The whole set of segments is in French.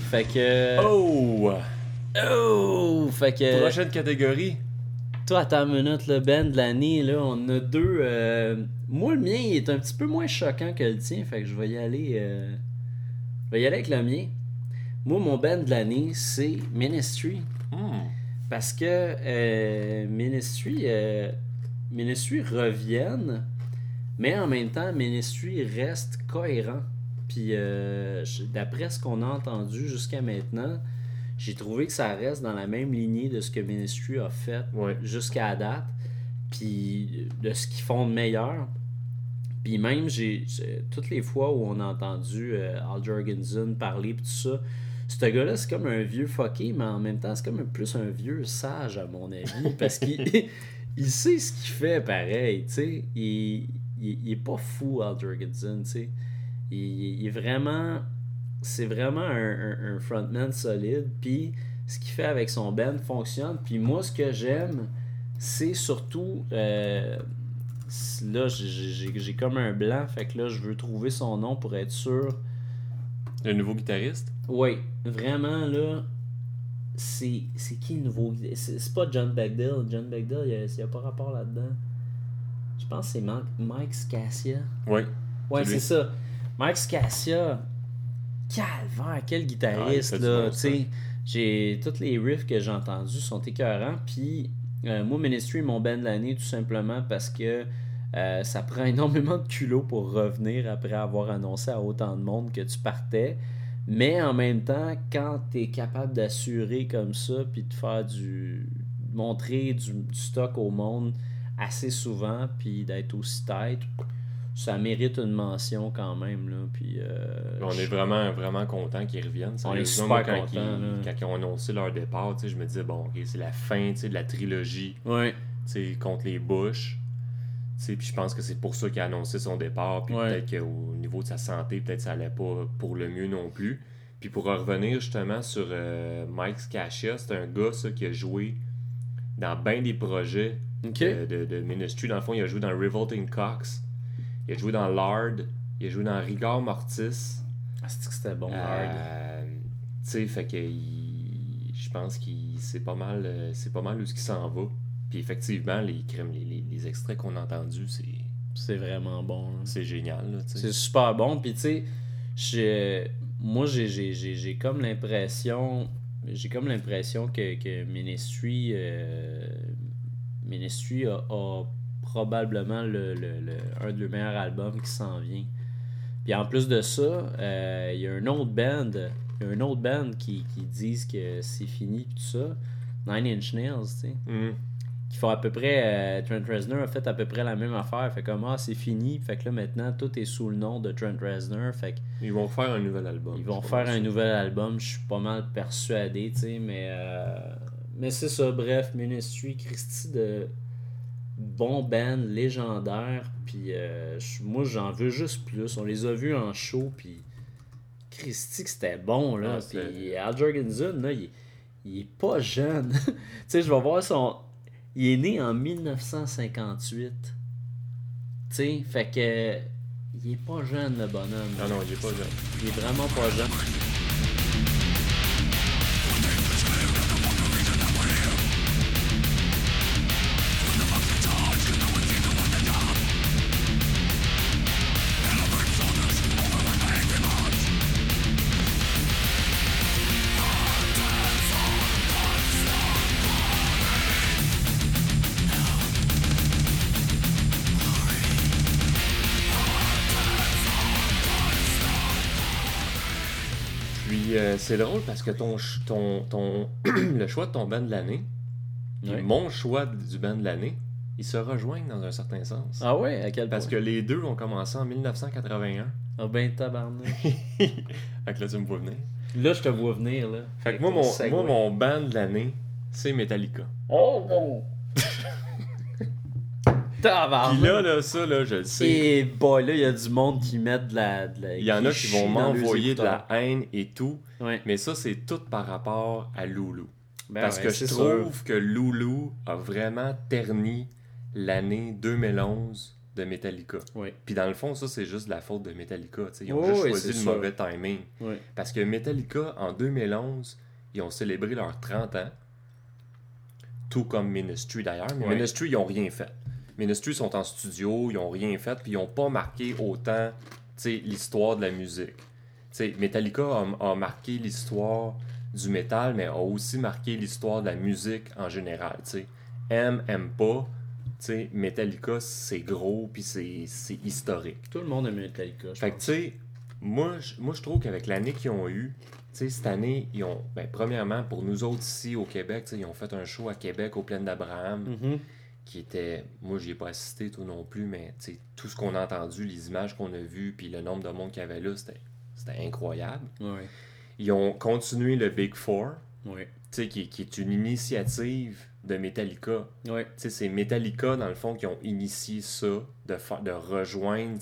Fait que... Oh! Fait que... Prochaine catégorie. Toi, attends une minute, le band de l'année, là, on en a deux. Moi, le mien, il est un petit peu moins choquant que le tien, fait que je vais y aller... Je vais y aller avec le mien. Moi, mon band de l'année, c'est Ministry. Parce que Ministry reviennent, mais en même temps, Ministry reste cohérent. Puis d'après ce qu'on a entendu jusqu'à maintenant, j'ai trouvé que ça reste dans la même lignée de ce que Ministry a fait jusqu'à date, puis de ce qu'ils font de meilleur. Puis même, toutes les fois où on a entendu Al Jorgensen parler pis tout ça, ce gars-là, c'est comme un vieux fucké, mais en même temps, c'est comme plus un vieux sage, à mon avis, parce qu'il il sait ce qu'il fait, pareil, tu sais. Il est pas fou, Al Jorgensen, tu sais. Il est vraiment... C'est vraiment un frontman solide, puis ce qu'il fait avec son band fonctionne. Puis moi, ce que j'aime, c'est surtout... là, j'ai comme un blanc, fait que là, je veux trouver son nom pour être sûr. Le nouveau guitariste? Oui, vraiment, là, c'est qui le nouveau guitariste? C'est pas John Bagdell. John Bagdell, il y a pas rapport là-dedans. Je pense que c'est Mike Scassia. Oui. Ouais, c'est ça. Mike Scassia, calvaire, quel guitariste, là, tu sais. Tous les riffs que j'ai entendus sont écœurants, puis moi, Ministry, mon band de l'année, tout simplement parce que ça prend énormément de culot pour revenir après avoir annoncé à autant de monde que tu partais. Mais en même temps, quand tu es capable d'assurer comme ça, puis de faire montrer du stock au monde assez souvent, puis d'être aussi tête, ça mérite une mention quand même. Là. Puis, on est vraiment, vraiment content qu'ils reviennent. On est super contents. Quand ils ont annoncé leur départ, je me disais, bon, ok, c'est la fin de la trilogie contre les Bush. Puis je pense que c'est pour ça qu'il a annoncé son départ. Puis peut-être qu'au niveau de sa santé, peut-être que ça allait pas pour le mieux non plus. Puis pour revenir justement sur Mike Scassia, c'est un gars ça, qui a joué dans bien des projets de Ministry. Dans le fond, il a joué dans Revolting Cocks. Il a joué dans Lard. Il a joué dans Rigor Mortis. C'est que c'était bon, Lard. Fait que je pense que c'est pas mal où ce qui s'en va. Puis effectivement, les extraits qu'on a entendus, c'est vraiment bon. Hein. C'est génial. Là, c'est super bon. Puis tu sais, moi j'ai comme l'impression que Ministry a probablement un de leurs meilleurs albums qui s'en vient. Puis en plus de ça, il y a un autre band qui disent que c'est fini tout ça. Nine Inch Nails, tu sais. Qui font à peu près... Trent Reznor a fait à peu près la même affaire. Fait comme, c'est fini. Fait que là, maintenant, tout est sous le nom de Trent Reznor. Fait que... Ils vont faire un nouvel album. Nouvel album. Je suis pas mal persuadé, tu sais. Mais c'est ça. Bref, Ministry, Christy de... bon band, légendaire, puis moi j'en veux juste plus. On les a vus en show, puis Christy que c'était bon, là. Puis Al Jorgensen, là, il est pas jeune. Tu sais, je vais voir il est né en 1958. Tu sais, fait que il est pas jeune, le bonhomme. Non, il est pas jeune. Il est vraiment pas jeune. C'est drôle parce que le choix de ton band de l'année et mon choix du band de l'année, ils se rejoignent dans un certain sens. Ah ouais? À quel point? Parce que les deux ont commencé en 1981. Ah ben tabarnak. Fait que là, tu me vois venir. Là, je te vois venir, là. Fait que moi, mon band de l'année, c'est Metallica. Oh! Puis là, ça, là, je le sais. Et boy, là, il y a du monde qui met de la il y en a qui vont m'envoyer de la haine et tout. Ouais. Mais ça, c'est tout par rapport à Loulou. Parce que je trouve sûr que Loulou a vraiment terni l'année 2011 de Metallica. Oui. Puis dans le fond, ça, c'est juste de la faute de Metallica. T'sais. Ils ont juste choisi le mauvais timing. Oui. Parce que Metallica, en 2011, ils ont célébré leurs 30 ans. Tout comme Ministry d'ailleurs. Mais Ministry, ils n'ont rien fait. Ministry sont en studio, ils n'ont rien fait, puis ils n'ont pas marqué autant l'histoire de la musique. T'sais, Metallica a marqué l'histoire du métal, mais a aussi marqué l'histoire de la musique en général. T'sais. Aime pas, Metallica, c'est gros, puis c'est historique. Tout le monde aime Metallica, je pense. Fait que, tu sais, moi, je trouve qu'avec l'année qu'ils ont eue, cette année, ils ont, premièrement, pour nous autres ici au Québec, ils ont fait un show à Québec aux Plaines d'Abraham, qui était, moi, j'y ai pas assisté tout non plus, mais tout ce qu'on a entendu, les images qu'on a vues, puis le nombre de monde qu'il y avait là, c'était incroyable. Oui. Ils ont continué le Big Four, oui. qui est une initiative de Metallica. Oui. C'est Metallica, dans le fond, qui ont initié ça, de rejoindre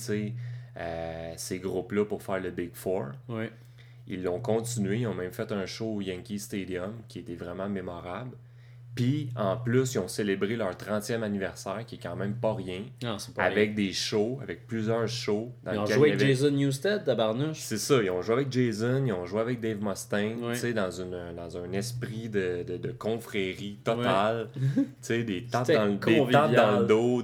ces groupes-là pour faire le Big Four. Oui. Ils l'ont continué, ils ont même fait un show au Yankee Stadium qui était vraiment mémorable. Puis, en plus, ils ont célébré leur 30e anniversaire, qui est quand même pas rien. Non, c'est pas avec rien. Des shows, avec plusieurs shows. Ils ont joué avec Jason Newsted, tabarnouche. C'est ça, ils ont joué avec Jason, ils ont joué avec Dave Mustaine, dans un esprit de confrérie totale. Des tapes dans le dos,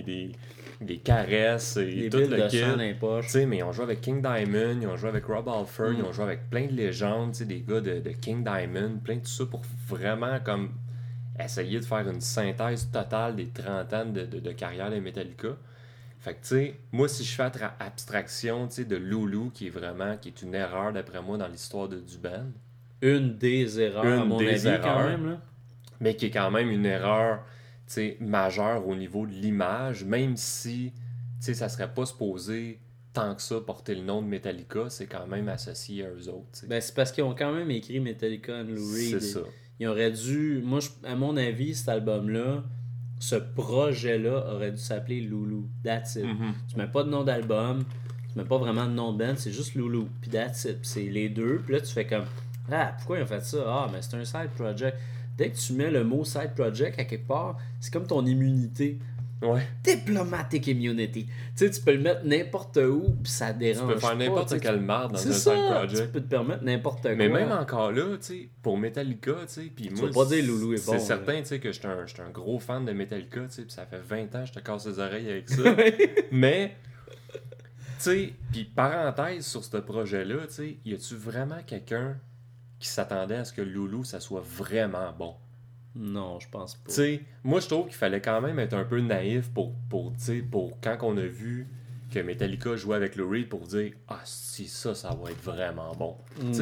des caresses et tout le kit. Mais ils ont joué avec King Diamond, ils ont joué avec Rob Halford, ils ont joué avec plein de légendes, des gars de King Diamond, plein de tout ça pour vraiment comme essayer de faire une synthèse totale des 30 ans de carrière de Metallica. Fait que, tu sais, moi, si je fais abstraction, de Loulou, qui est une erreur, d'après moi, dans l'histoire du band. Une des erreurs, à mon avis, quand même, là. Mais qui est quand même une erreur, majeure au niveau de l'image, même si, ça serait pas supposé tant que ça porter le nom de Metallica, c'est quand même associé à eux autres, Ben, c'est parce qu'ils ont quand même écrit Metallica and Lou Reed. C'est ça. Ils auraient dû... Moi, à mon avis, cet album-là, ce projet-là aurait dû s'appeler Loulou. That's it. Tu mets pas de nom d'album, tu mets pas vraiment de nom de band, c'est juste Loulou. Puis that's it. Puis c'est les deux. Puis là, tu fais comme... Ah, pourquoi ils ont fait ça? Ah, mais c'est un side project. Dès que tu mets le mot side project à quelque part, c'est comme ton immunité. Ouais. Diplomatic immunity. Tu sais, tu peux le mettre n'importe où, puis ça dérange pas. Tu peux faire n'importe quelle marde dans un side project. Tu peux te permettre n'importe quoi. Mais même encore là, tu sais, pour Metallica, tu sais, puis moi, vas pas dire Loulou est bon. C'est certain, tu sais, que j'étais un gros fan de Metallica, tu sais, puis ça fait 20 ans que je te casse les oreilles avec ça. Mais, tu sais, puis parenthèse sur ce projet-là, tu sais, y a-tu vraiment quelqu'un qui s'attendait à ce que Loulou, ça soit vraiment bon? Non, je pense pas. T'sais, moi, je trouve qu'il fallait quand même être un peu naïf pour quand on a vu que Metallica jouait avec Lou Reed pour dire « Ah, si ça va être vraiment bon.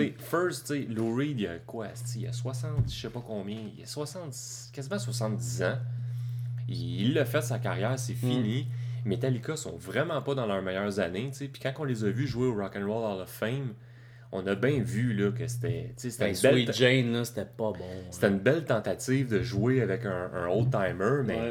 Lou Reed, il y a quoi? Il y a 60, je sais pas combien, il y a quasiment 70 ans. Il l'a fait sa carrière, c'est fini. Metallica sont vraiment pas dans leurs meilleures années. Puis quand on les a vus jouer au Rock'n'Roll Hall of Fame, on a bien vu là, que c'était une Sweet Jane, là, c'était pas bon. C'était une belle tentative de jouer avec un old-timer, mais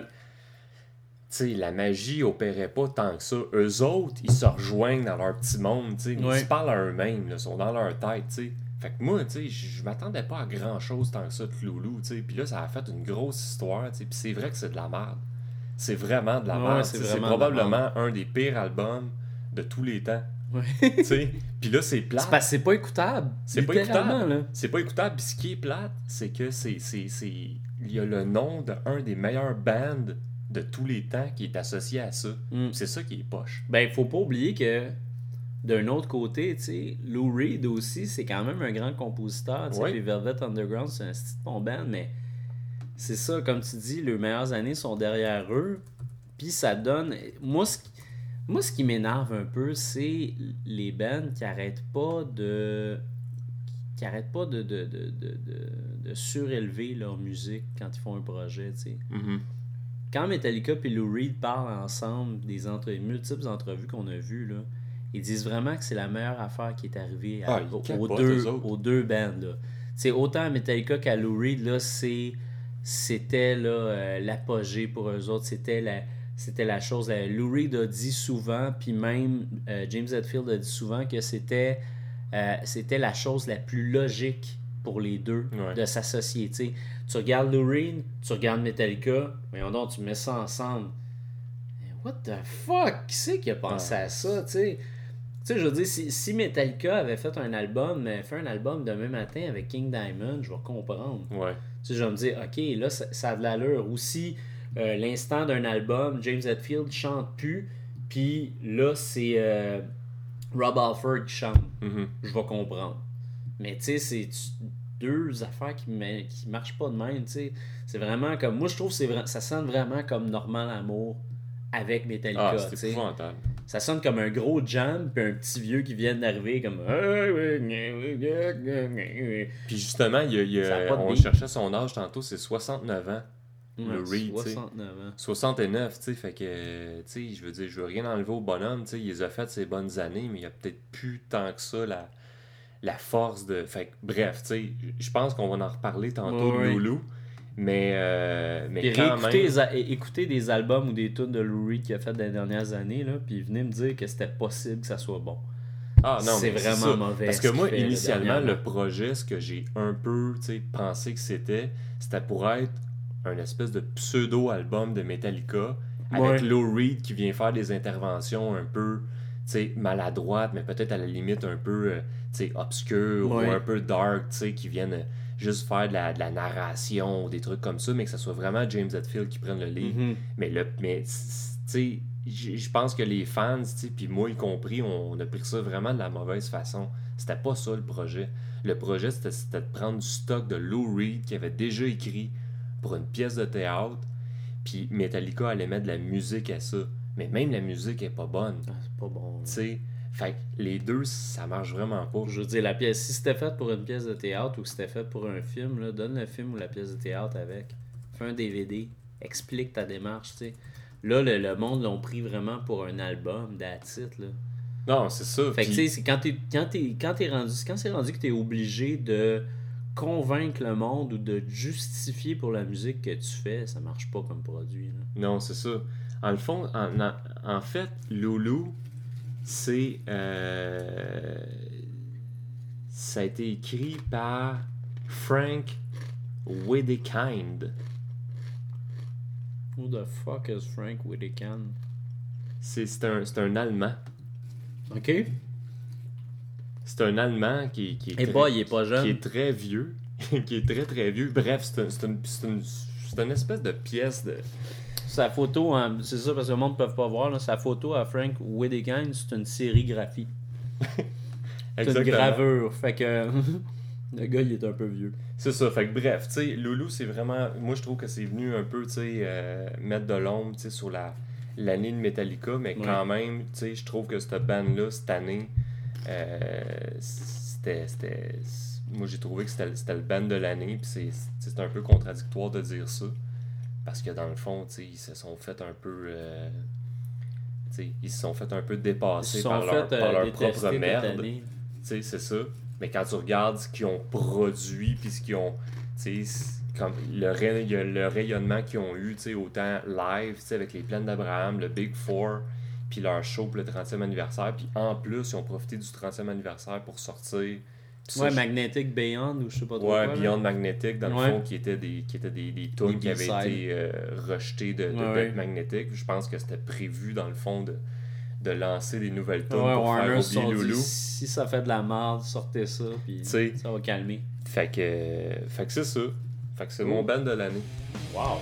la magie opérait pas tant que ça. Eux autres, ils se rejoignent dans leur petit monde. Ils se parlent à eux-mêmes, ils sont dans leur tête. T'sais. Fait que moi, je m'attendais pas à grand-chose tant que ça de Loulou. Puis là, ça a fait une grosse histoire. Puis c'est vrai que c'est de la merde. C'est vraiment de la merde. C'est probablement un des pires albums de tous les temps. Puis là, c'est plate. C'est parce que c'est pas écoutable. C'est pas écoutable. Là. C'est pas écoutable. Puis ce qui est plate, c'est que il y a le nom d'un des meilleurs bands de tous les temps qui est associé à ça. C'est ça qui est poche. Ben, faut pas oublier que d'un autre côté, tu sais, Lou Reed aussi, c'est quand même un grand compositeur. Puis Velvet Underground, c'est un style de bon band, mais c'est ça, comme tu dis, les meilleures années sont derrière eux. Puis ça donne... Moi, ce qui m'énerve un peu, c'est les bands qui arrêtent pas de surélever leur musique quand ils font un projet, tu sais. Quand Metallica et Lou Reed parlent ensemble des multiples entrevues qu'on a vues, là, ils disent vraiment que c'est la meilleure affaire qui est arrivée aux deux bands, là. T'sais, autant à Metallica qu'à Lou Reed, là, c'était là, l'apogée pour eux autres, c'était la chose. Lou Reed a dit souvent, puis même James Hetfield a dit souvent que c'était la chose la plus logique pour les deux de s'associer. T'sais. Tu regardes Lou Reed, tu regardes Metallica, voyons donc, tu mets ça ensemble. what the fuck? Qui c'est qui a pensé à ça, tu sais? Tu sais, je veux dire, si Metallica avait fait un album demain matin avec King Diamond, je vais comprendre. Ouais. Tu sais, je vais me dire, ok, là, ça a de l'allure. Ou si l'instant d'un album, James Hetfield chante plus, puis là, c'est Rob Halford qui chante. Mm-hmm. Je vais comprendre. Mais tu sais, c'est deux affaires qui marchent pas de même, tu sais. C'est vraiment comme... Moi, je trouve que ça sonne vraiment comme Normand Lamour avec Metallica, tu sais. Ça sonne comme un gros jam, puis un petit vieux qui vient d'arriver comme... Puis justement, on cherchait son âge tantôt, c'est 69 ans. Le Reed, 69 ans. 69, tu sais, fait que, tu sais, je veux dire, je veux rien enlever au bonhomme, tu sais, il les a fait ses bonnes années, mais il y a peut-être plus tant que ça la force de... Fait que, bref, tu sais, je pense qu'on va en reparler tantôt de Loulou, mais quand même... Écoutez des albums ou des tunes de Lou Reed qu'il a fait dans les dernières années, là, puis venez me dire que c'était possible que ça soit bon. Ah non, c'est vraiment mauvais. Parce que moi, initialement, le projet, ce que j'ai un peu pensé que c'était pour être un espèce de pseudo-album de Metallica avec Lou Reed qui vient faire des interventions un peu maladroites, mais peut-être à la limite un peu obscures ou un peu dark, qui viennent juste faire de la narration ou des trucs comme ça, mais que ça soit vraiment James Hetfield qui prenne le lead. Mais je pense que les fans, puis moi y compris, on a pris ça vraiment de la mauvaise façon. C'était pas ça le projet. Le projet, c'était de prendre du stock de Lou Reed qui avait déjà écrit pour une pièce de théâtre, puis Metallica allait mettre de la musique à ça. Mais même la musique est pas bonne. C'est pas bon. Fait que les deux, ça marche vraiment pas. Je veux dire, la pièce, si c'était fait pour une pièce de théâtre ou si c'était fait pour un film, là, donne le film ou la pièce de théâtre avec. Fais un DVD. Explique ta démarche, tu sais. Là, le monde l'ont pris vraiment pour un album, that's it, là. Non, c'est ça. Fait que, tu sais, quand c'est rendu que t'es obligé de convaincre le monde ou de justifier pour la musique que tu fais, ça marche pas comme produit, là. Non, c'est ça. En le fond, en fait, Loulou, c'est... ça a été écrit par Frank Wedekind. Who the fuck is Frank Wedekind? C'est un Allemand. OK. C'est un Allemand qui est il est pas jeune. Qui est très vieux. Qui est très très vieux. Bref, c'est une espèce de pièce de... Sa photo, c'est ça parce que le monde ne peut pas voir, là, sa photo à Frank Wedekind, c'est une sérigraphie. C'est une gravure. Fait que le gars, il est un peu vieux. C'est ça. Fait que bref, tu sais, Loulou, c'est vraiment... Moi, je trouve que c'est venu un peu, tu sais, mettre de l'ombre, tu sais, sur l'année de Metallica, mais quand même, tu sais, je trouve que cette band-là, cette année, moi, j'ai trouvé que c'était le band de l'année, puis c'est un peu contradictoire de dire ça. Parce que dans le fond, tu sais, ils se sont fait un peu... ils se sont fait un peu dépasser par leur propre merde. Tu sais, c'est ça. Mais quand tu regardes ce qu'ils ont produit, puis ce qu'ils ont... Tu sais, comme le rayonnement qu'ils ont eu, tu sais, autant live, tu sais, avec les Plaines d'Abraham, le Big Four, puis leur show pour le 30e anniversaire. Puis en plus, ils ont profité du 30e anniversaire pour sortir... Magnetic Beyond ou je sais pas trop quoi. Beyond Magnetic, dans le fond, qui étaient des tunes qui avaient été rejetées de Death Magnetic. Je pense que c'était prévu, dans le fond, de lancer des nouvelles tunes pour Warner faire oublier Loulou. Si ça fait de la merde, sortez ça, puis ça va calmer. Fait que c'est ça. Fait que c'est mon band de l'année. Wow!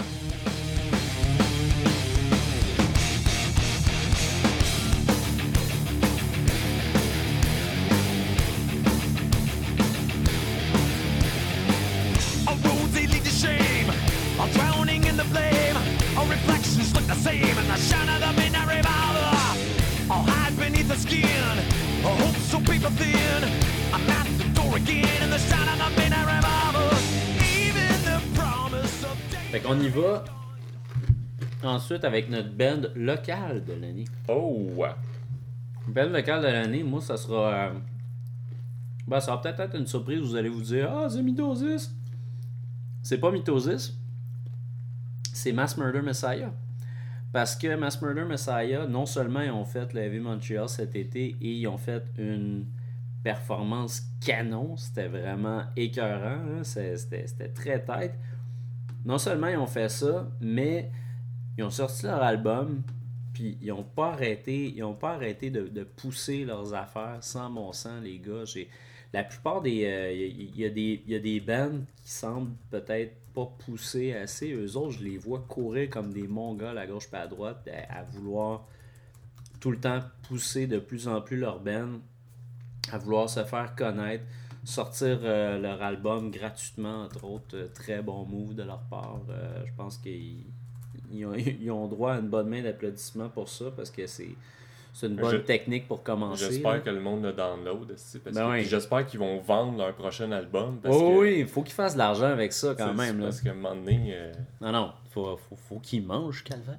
Fait qu'on y va ensuite avec notre band locale de l'année. Oh! Band locale de l'année, moi, ça sera... ça va peut-être être une surprise. Vous allez vous dire, c'est Mitosis. C'est pas Mitosis. C'est Mass Murder Messiah. Parce que Mass Murder Messiah, non seulement ils ont fait le Heavy Montreal cet été et ils ont fait une performance canon. C'était vraiment écœurant. Hein? C'était très tête. Non seulement ils ont fait ça, mais ils ont sorti leur album. puis ils n'ont pas arrêté de pousser leurs affaires sans bon sens, les gars. La plupart des... Il y a des bands qui semblent peut-être pas pousser assez. Eux autres, je les vois courir comme des mongols à gauche et à droite, à vouloir tout le temps pousser de plus en plus leur band, à vouloir se faire connaître, sortir leur album gratuitement, entre autres. Très bon move de leur part. Je pense qu'ils ont droit à une bonne main d'applaudissements pour ça, parce que c'est une bonne technique pour commencer. J'espère que le monde le download. J'espère qu'ils vont vendre leur prochain album. Oui, il faut qu'ils fassent de l'argent avec ça quand même. Parce qu'à un moment donné... Non, faut qu'ils mangent, calvaire.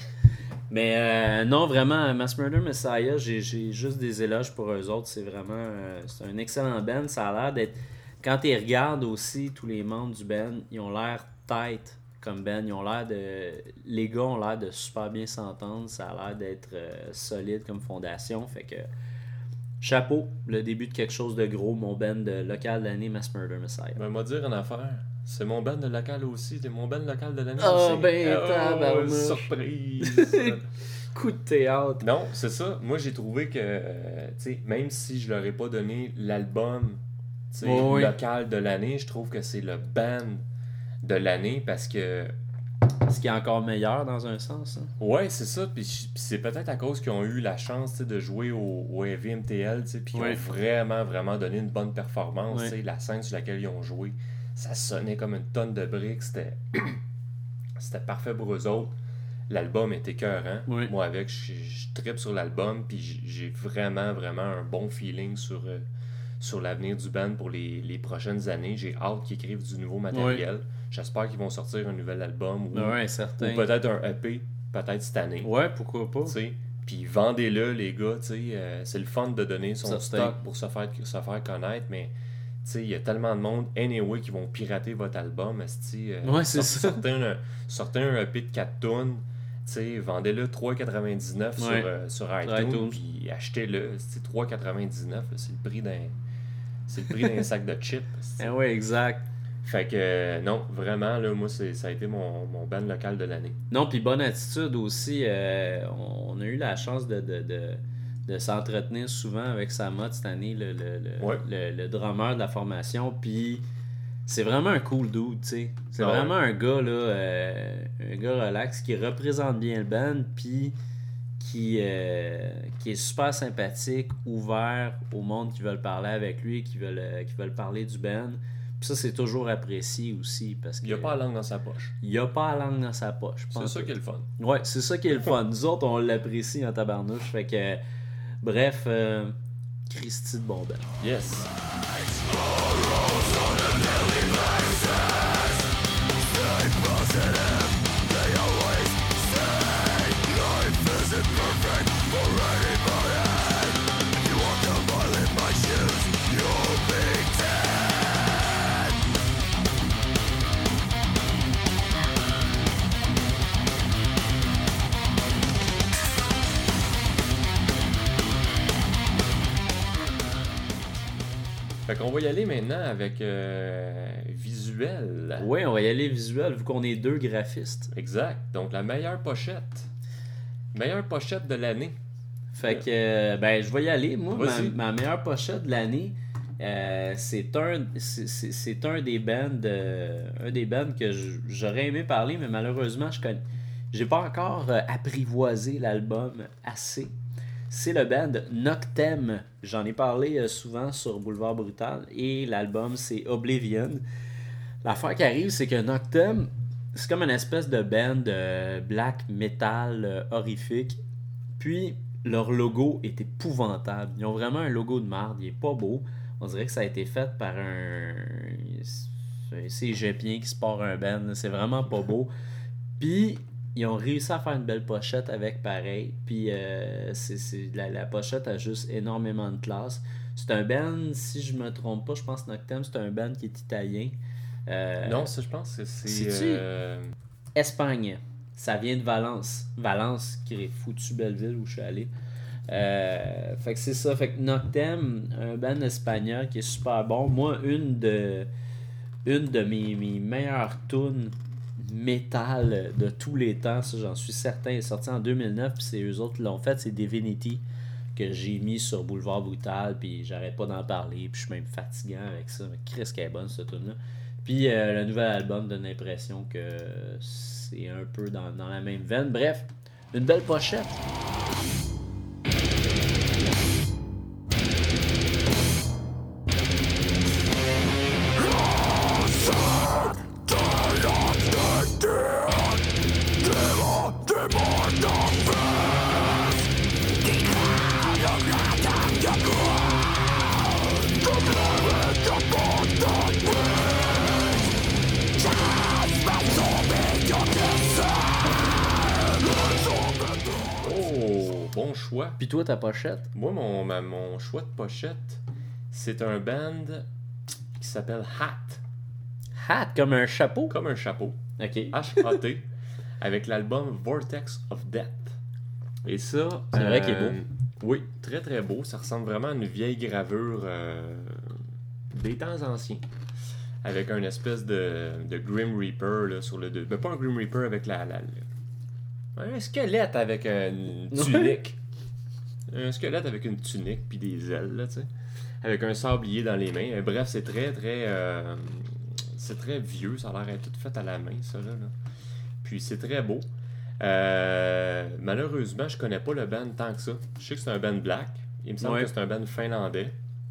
Mais non, vraiment, Mass Murder Messiah, j'ai juste des éloges pour eux autres. C'est vraiment c'est un excellent band. Ça a l'air d'être... Quand tu regardes aussi, tous les membres du band, ils ont l'air tight comme band. Ils ont l'air de... Les gars ont l'air de super bien s'entendre. Ça a l'air d'être solide comme fondation. Fait que chapeau, le début de quelque chose de gros. Mon band de local de l'année, Mass Murder Messiah. Ben, moi dire une affaire. C'est mon band de local aussi. C'est mon band local de l'année aussi. Tabarnouche. Surprise! Coup de théâtre. Non, c'est ça. Moi, j'ai trouvé que, même si je leur ai pas donné l'album local de l'année, je trouve que c'est le band de l'année parce que... Ce qui est encore meilleur dans un sens. Hein? Ouais, c'est ça. Puis c'est peut-être à cause qu'ils ont eu la chance de jouer au Heavy MTL, puis qu'ils ont vraiment, vraiment donné une bonne performance. La scène sur laquelle ils ont joué, ça sonnait comme une tonne de briques. C'était parfait pour eux autres. L'album était écœurant. Oui. Moi, avec, je trippe sur l'album, puis j'ai vraiment, vraiment un bon feeling sur l'avenir du band pour les prochaines années. J'ai hâte qu'ils écrivent du nouveau matériel. Oui. J'espère qu'ils vont sortir un nouvel album ou peut-être un EP, peut-être cette année. Ouais, pourquoi pas. Puis vendez-le, les gars. C'est le fun de donner son stock pour se faire connaître, mais il y a tellement de monde anyway qui vont pirater votre album. C'est ça. Sortez un EP de 4 tonnes. Vendez-le 3,99 sur iTunes, puis achetez-le. 3,99, c'est le prix d'un sac de chips. Oui, exact. Fait que non, vraiment, là, moi, ça a été mon band local de l'année. Non, puis bonne attitude aussi. On a eu la chance de s'entretenir souvent avec Samot cette année, le drummer de la formation. Puis c'est vraiment un cool dude, tu sais. C'est vraiment un gars, là, un gars relax qui représente bien le band, puis qui est super sympathique, ouvert au monde qui veulent parler avec lui, qui veulent parler du band. Puis ça, c'est toujours apprécié aussi. Parce que il n'y a pas la langue dans sa poche. Il n'y a pas la langue dans sa poche. C'est ça qui est le fun. Ouais, c'est ça qui est le fun. Nous autres, on l'apprécie en tabarnouche. Fait que, bref, Christy de bon band. Yes. Fait qu'on va y aller maintenant avec visuel. Oui, on va y aller visuel vu qu'on est deux graphistes. Exact. Donc la meilleure pochette. Meilleure pochette de l'année. Fait que je vais y aller. Moi, ma meilleure pochette de l'année, c'est un des bands que j'aurais aimé parler, mais malheureusement, j'ai pas encore apprivoisé l'album assez. C'est le band Noctem. J'en ai parlé souvent sur Boulevard Brutal. Et l'album, c'est Oblivion. L'affaire qui arrive, c'est que Noctem, c'est comme une espèce de band black metal horrifique. Puis, leur logo est épouvantable. Ils ont vraiment un logo de marde. Il est pas beau. On dirait que ça a été fait par un cégepien qui se part un band. C'est vraiment pas beau. Puis... ils ont réussi à faire une belle pochette avec pareil. Puis la pochette a juste énormément de classe. C'est un band, si je me trompe pas, je pense que Noctem, c'est un band qui est italien. Non, ça je pense que c'est... C'est-tu Espagne. Ça vient de Valence. Valence, qui est foutu belle ville où je suis allé. Fait que c'est ça. Fait que Noctem, un band espagnol qui est super bon. Moi, une de mes meilleures tunes métal de tous les temps, ça j'en suis certain. Il est sorti en 2009, puis c'est eux autres qui l'ont fait, c'est Divinity que j'ai mis sur Boulevard Brutal, puis j'arrête pas d'en parler, puis je suis même fatigant avec ça, mais Chris qu'elle est bonne cette tune là. Puis le nouvel album donne l'impression que c'est un peu dans la même veine. Bref, une belle pochette. Bon choix. Puis toi, ta pochette? Moi, mon choix de pochette, c'est un band qui s'appelle Hat. Hat, comme un chapeau? Comme un chapeau. OK. H-A-T. Avec l'album Vortex of Death. Et ça... C'est vrai qu'il est beau. Oui, très très beau. Ça ressemble vraiment à une vieille gravure des temps anciens. Avec un espèce de Grim Reaper là, sur le deux. Mais pas un Grim Reaper avec un squelette avec une tunique. Un squelette avec une tunique puis des ailes, là, tu sais. Avec un sablier dans les mains. Bref, c'est très, très... c'est très vieux. Ça a l'air tout fait à la main, ça, là. Puis c'est très beau. Malheureusement, je connais pas le band tant que ça. Je sais que c'est un band black. Il me semble que c'est un band finlandais.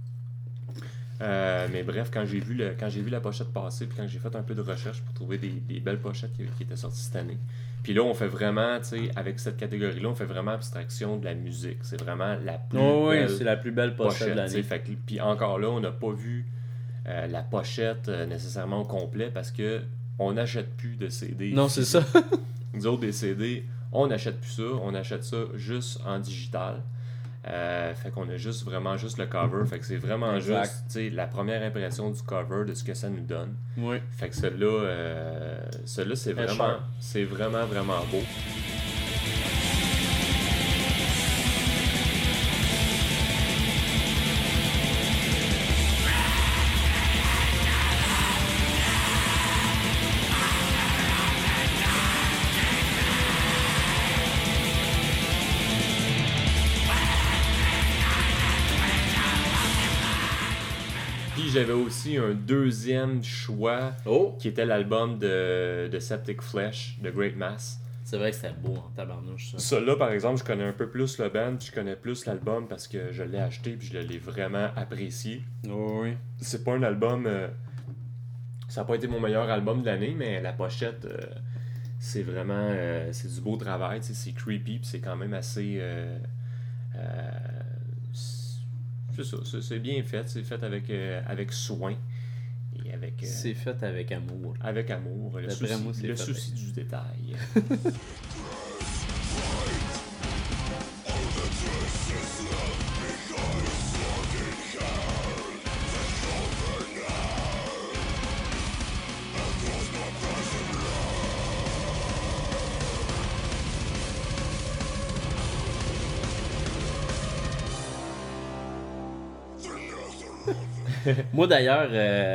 Mais bref, quand j'ai vu la pochette passer, puis quand j'ai fait un peu de recherche pour trouver des belles pochettes qui étaient sorties cette année. Puis là, on fait vraiment, tu sais, avec cette catégorie-là, on fait vraiment abstraction de la musique. C'est vraiment la plus belle c'est la plus belle pochette de l'année. Puis encore là, on n'a pas vu la pochette nécessairement au complet parce que on n'achète plus de CD. Non, c'est ça. Nous autres, des CD, on n'achète plus ça. On achète ça juste en digital. Fait qu'on a vraiment juste le cover. Fait que c'est vraiment juste la première impression du cover de ce que ça nous donne. Oui. Fait que celui-là, c'est vraiment, vraiment beau. J'avais aussi un deuxième choix qui était l'album de Septic Flesh, de Great Mass. C'est vrai que c'était beau en tabarnouche, ça. Celui-là, par exemple, je connais un peu plus le band, je connais plus l'album parce que je l'ai acheté et je l'ai vraiment apprécié. Oui. C'est pas un album... ça n'a pas été mon meilleur album de l'année, mais la pochette, c'est vraiment... c'est du beau travail, c'est creepy puis c'est quand même assez... c'est ça, c'est bien fait. C'est fait avec soin. Et avec, c'est fait avec amour. Avec amour. Le souci du détail. Moi, d'ailleurs,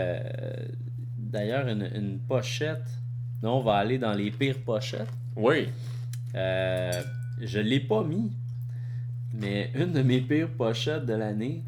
une pochette. Non, on va aller dans les pires pochettes. Oui. Je l'ai pas mis. Mais une de mes pires pochettes de l'année,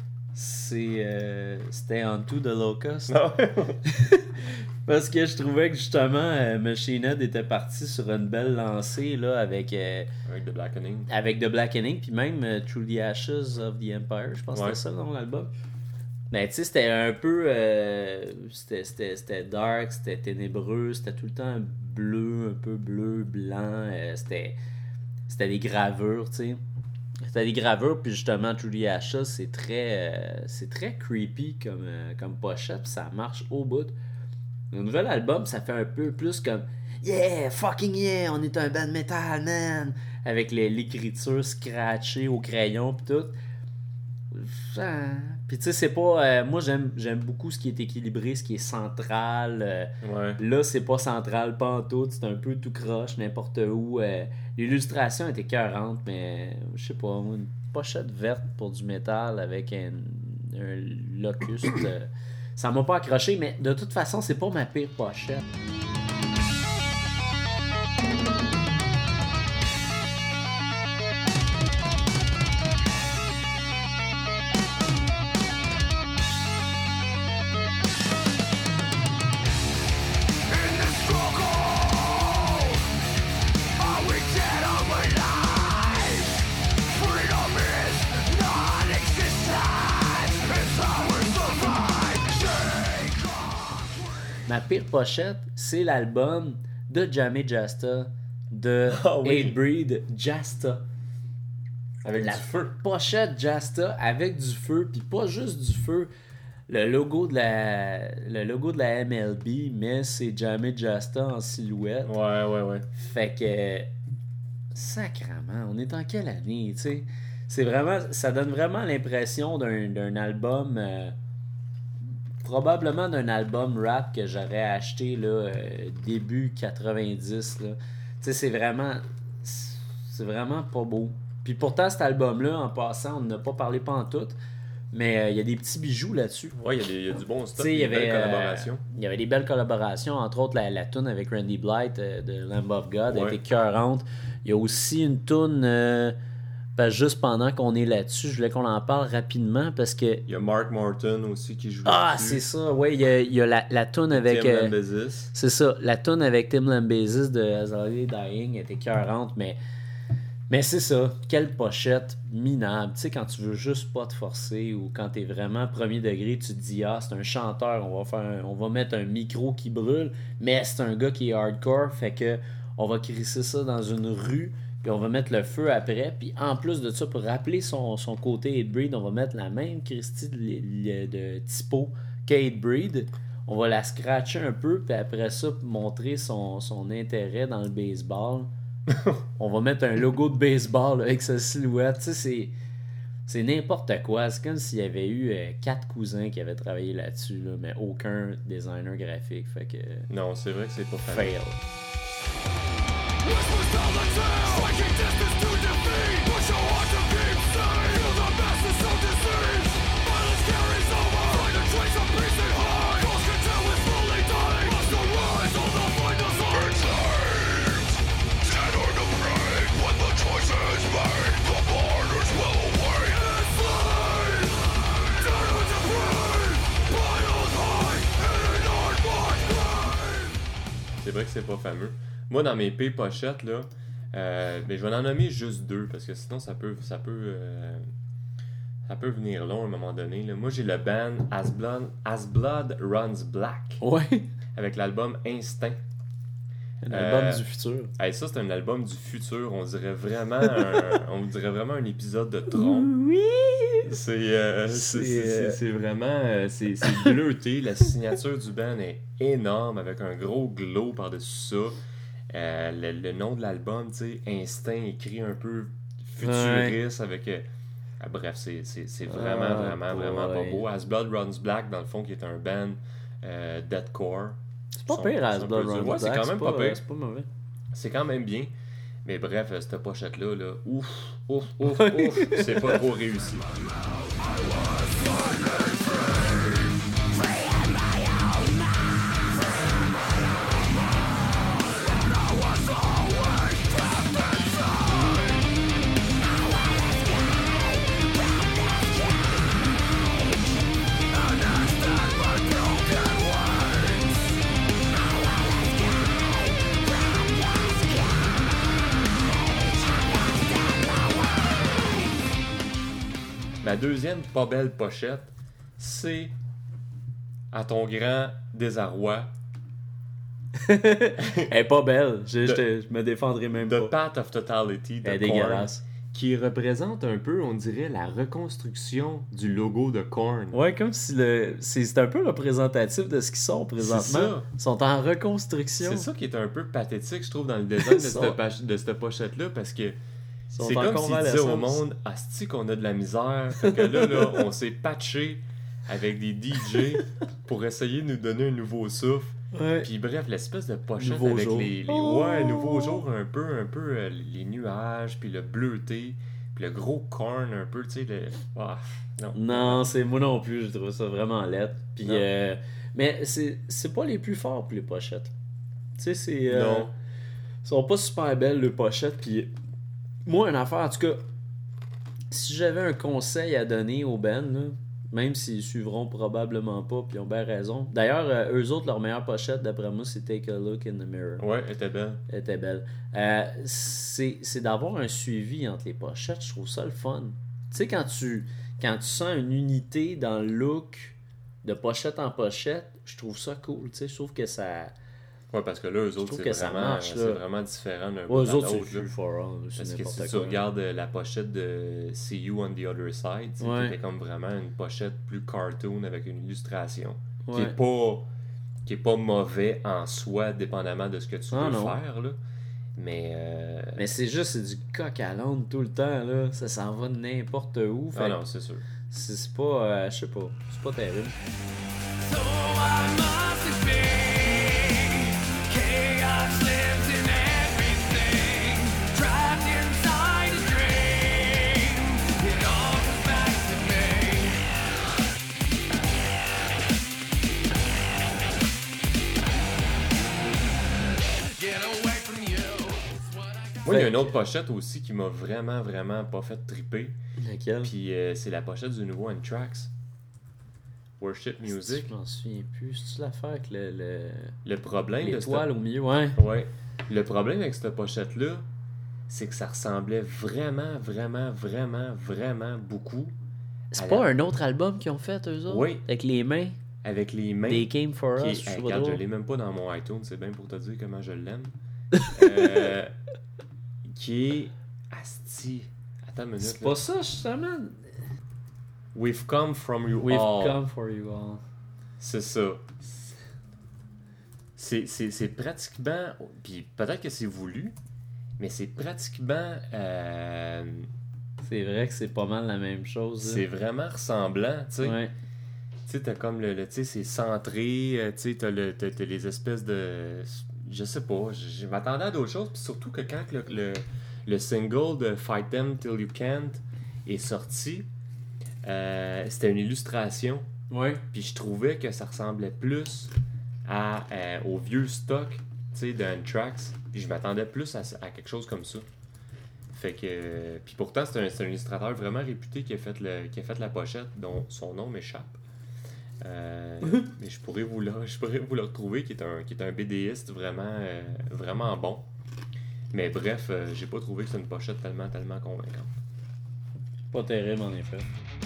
c'était Onto the Locust. Ah ouais. Parce que je trouvais que justement, Machine Head était parti sur une belle lancée là, avec The Blackening. Avec The Blackening, puis même Through the Ashes of the Empire, je pense que c'était ça dans l'album. Mais tu sais, c'était un peu... c'était dark, c'était ténébreux, c'était tout le temps bleu, un peu bleu, blanc. C'était des gravures, tu sais. C'était des gravures, puis justement, Through the Ashes, c'est très creepy comme pochette, puis ça marche au bout. Le nouvel album, ça fait un peu plus comme Yeah, fucking yeah, on est un band metal, man! Avec l'écriture scratchée au crayon, pis tout. Puis tu sais, c'est pas... moi, j'aime beaucoup ce qui est équilibré, ce qui est central. Là, c'est pas central, pas en tout. C'est un peu tout croche, n'importe où. L'illustration était écœurante, mais je sais pas, une pochette verte pour du métal avec un locuste... ça m'a pas accroché, mais de toute façon, c'est pas ma pire pochette. pire pochette, c'est l'album de Jamie Jasta, de Hatebreed, Jasta. Avec du feu. Pochette Jasta avec du feu, puis pas juste du feu. Le logo de la MLB, mais c'est Jamie Jasta en silhouette. Ouais. Fait que, sacrément, on est en quelle année, tu sais? C'est vraiment, ça donne vraiment l'impression d'un album, probablement d'un album rap que j'aurais acheté là, début 90. Là. Tu sais, c'est vraiment pas beau. Puis pourtant, cet album-là, en passant, on n'en a pas parlé pantoute. Mais il y a des petits bijoux là-dessus. Ouais, il y a du bon stuff, des belles collaborations. Il y avait des belles collaborations, entre autres la tune avec Randy Blythe de Lamb of God, elle était écœurante. Il y a aussi une tune, juste pendant qu'on est là-dessus, je voulais qu'on en parle rapidement parce que... Il y a Mark Morton aussi qui joue là-dessus. C'est ça, ouais, il y a la tune avec... Tim Lambesis. C'est ça, la tune avec Tim Lambesis de Azalea Dying était écœurante, mais c'est ça, quelle pochette minable. Tu sais, quand tu veux juste pas te forcer ou quand t'es vraiment premier degré, tu te dis, c'est un chanteur, on va mettre un micro qui brûle, mais c'est un gars qui est hardcore, fait que on va crisser ça dans une rue, puis on va mettre le feu après, puis en plus de ça, pour rappeler son côté Hatebreed, on va mettre la même Christie de typo qu'Hatebreed. On va la scratcher un peu, puis après ça, pour montrer son intérêt dans le baseball. On va mettre un logo de baseball là, avec sa silhouette. Tu sais, c'est n'importe quoi. C'est comme s'il y avait eu 4 cousins qui avaient travaillé là-dessus, là, mais aucun designer graphique. Fait que... Non, c'est vrai que c'est pas facile. Fail. C'est vrai que c'est pas fameux. Moi, dans mes pochettes, là, je vais en nommer juste 2 parce que sinon, ça peut venir long à un moment donné. Là. Moi, j'ai le band As Blood Runs Black. Ouais. Avec l'album Instinct. Un album du futur. Ça, c'est un album du futur. On dirait vraiment un épisode de Tron. Oui! C'est vraiment... c'est bleuté. La signature du band est énorme avec un gros glow par-dessus ça. Le nom de l'album, tu sais, Instinct, écrit un peu futuriste avec... bref, c'est vraiment pas beau. As Blood Runs Black, dans le fond, qui est un band deathcore. C'est pas pire, As Blood Runs Black. C'est quand même pas pire. C'est pas mauvais. C'est quand même bien. Mais bref, cette pochette-là, là, ouf, c'est pas trop réussi. Ma deuxième pas belle pochette, c'est, à ton grand désarroi... Elle est pas belle. Je me défendrai même pas. The Path of Totality de Elle est dégueulasse. Qui représente un peu, on dirait, la reconstruction du logo de Korn. Ouais, comme si c'est un peu représentatif de ce qu'ils sont présentement. Ils sont en reconstruction. C'est ça qui est un peu pathétique, je trouve, dans le design de cette pochette-là, parce que c'est comme s'ils disaient au monde « Asti qu'on a de la misère », fait que là, on s'est patché avec des DJ pour essayer de nous donner un nouveau souffle. Ouais. Puis bref, l'espèce de pochette nouveau avec jour. Nouveau jour, un peu les nuages, puis le bleuté, puis le gros corn un peu, tu sais, non, c'est moi non plus, je trouve ça vraiment laid. Puis mais c'est pas les plus forts pour les pochettes. Tu sais, c'est non. Ils sont pas super belles les pochettes, puis moi une affaire en tout cas, si j'avais un conseil à donner aux bands là, même s'ils suivront probablement pas, puis ils ont bien raison. D'ailleurs, eux autres, leur meilleure pochette, d'après moi, c'est Take a Look in the Mirror. Ouais, elle était belle. Elle était belle. C'est d'avoir un suivi entre les pochettes, je trouve ça le fun. Tu sais, quand tu sens une unité dans le look de pochette en pochette, je trouve ça cool, tu sais, je trouve que ça... Ouais, parce que là, eux autres, c'est vraiment différent d'un bout à eux autres, l'autre. c'est for all. Parce que si tu regardes la pochette de See You on the Other Side, qui était comme vraiment une pochette plus cartoon avec une illustration, qui est pas mauvais en soi, dépendamment de ce que tu veux faire, là. Mais c'est du coq à l'âne tout le temps, là. Ça s'en va n'importe où. Ah non, c'est sûr. C'est pas... je sais pas. C'est pas terrible. So I must be chaos lives in everything, trapped inside a dream. It all comes back to me. Get away from you. Moi, il y a une autre pochette aussi qui m'a vraiment, vraiment pas fait triper. Laquelle? Puis c'est la pochette du nouveau Anthrax. Worship Music. Je m'en souviens plus. C'est-tu l'affaire avec le problème l'étoile au milieu, ouais. Ouais. Le problème avec cette pochette-là, c'est que ça ressemblait vraiment, vraiment, vraiment, vraiment beaucoup. C'est pas un autre album qu'ils ont fait, eux autres? Oui. Avec les mains? Avec les mains. They Came For Us. Regarde, je l'ai même pas dans mon iTunes, c'est bien pour te dire comment je l'aime. Qui est... Asti. Attends une minute. C'est pas ça, justement. We've come from you all. We've come for you all. C'est ça. C'est pratiquement... Puis peut-être que c'est voulu, mais c'est pratiquement... C'est vrai que c'est pas mal la même chose. C'est vraiment ressemblant, tu sais. Ouais. Tu sais, t'as comme tu sais, c'est centré, tu sais, t'as les espèces de... Je sais pas, je m'attendais à d'autres choses, puis surtout que quand le single de Fight Them Till You Can't est sorti, c'était une illustration. Ouais. Puis je trouvais que ça ressemblait plus au vieux stock, tu sais, d'Anthrax. Puis je m'attendais plus à quelque chose comme ça. Fait que... Puis pourtant, c'est un illustrateur vraiment réputé qui a fait la pochette, dont son nom m'échappe. Mais je pourrais vous le retrouver, qui est un BDiste vraiment, vraiment bon. Mais bref, j'ai pas trouvé que c'est une pochette tellement convaincante. Pas terrible, en effet.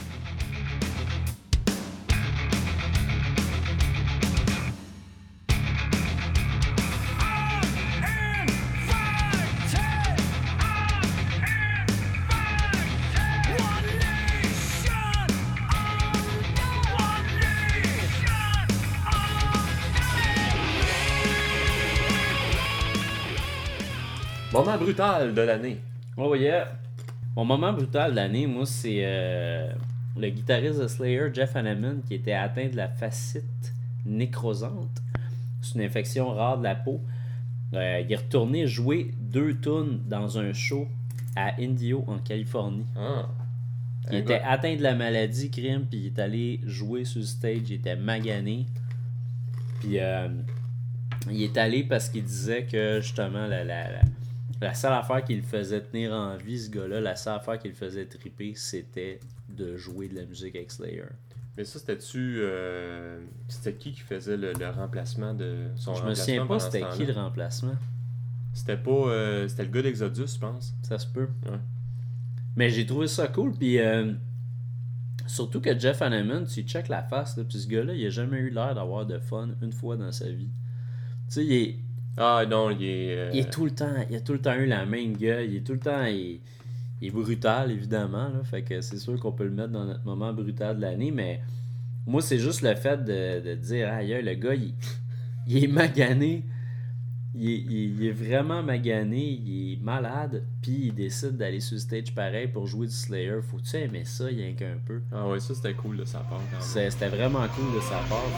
Moment brutal de l'année. Oh yeah! Mon moment brutal de l'année, moi, c'est le guitariste de Slayer, Jeff Hanneman, qui était atteint de la fascite nécrosante. C'est une infection rare de la peau. Il est retourné jouer 2 tunes dans un show à Indio, en Californie. Ah. Il était atteint de la maladie, crime, puis il est allé jouer sur le stage, il était magané. Puis il est allé parce qu'il disait que, justement, la seule affaire qui le faisait tenir en vie, ce gars-là, la seule affaire qui le faisait triper, c'était de jouer de la musique avec Slayer. Mais ça, c'était qui faisait le remplacement de son remplacement? Je me souviens pas c'était qui le remplacement. C'était pas... c'était le gars d'Exodus, je pense. Ça se peut. Ouais. Mais j'ai trouvé ça cool, puis surtout que Jeff Hanneman, tu check la face, là, puis ce gars-là, il a jamais eu l'air d'avoir de fun une fois dans sa vie. Tu sais, il est... Ah non, il est tout le temps... Il a tout le temps eu la même gueule, il est tout le temps... Il est brutal, évidemment, là, fait que c'est sûr qu'on peut le mettre dans notre moment brutal de l'année, mais moi, c'est juste le fait de dire, aïe, le gars, il est magané, il est vraiment magané, il est malade, puis il décide d'aller sur le stage pareil pour jouer du Slayer. Faut-tu aimer ça, rien qu'un peu? Ah ouais, ça, c'était cool de sa part, quand même. C'était vraiment cool de sa part.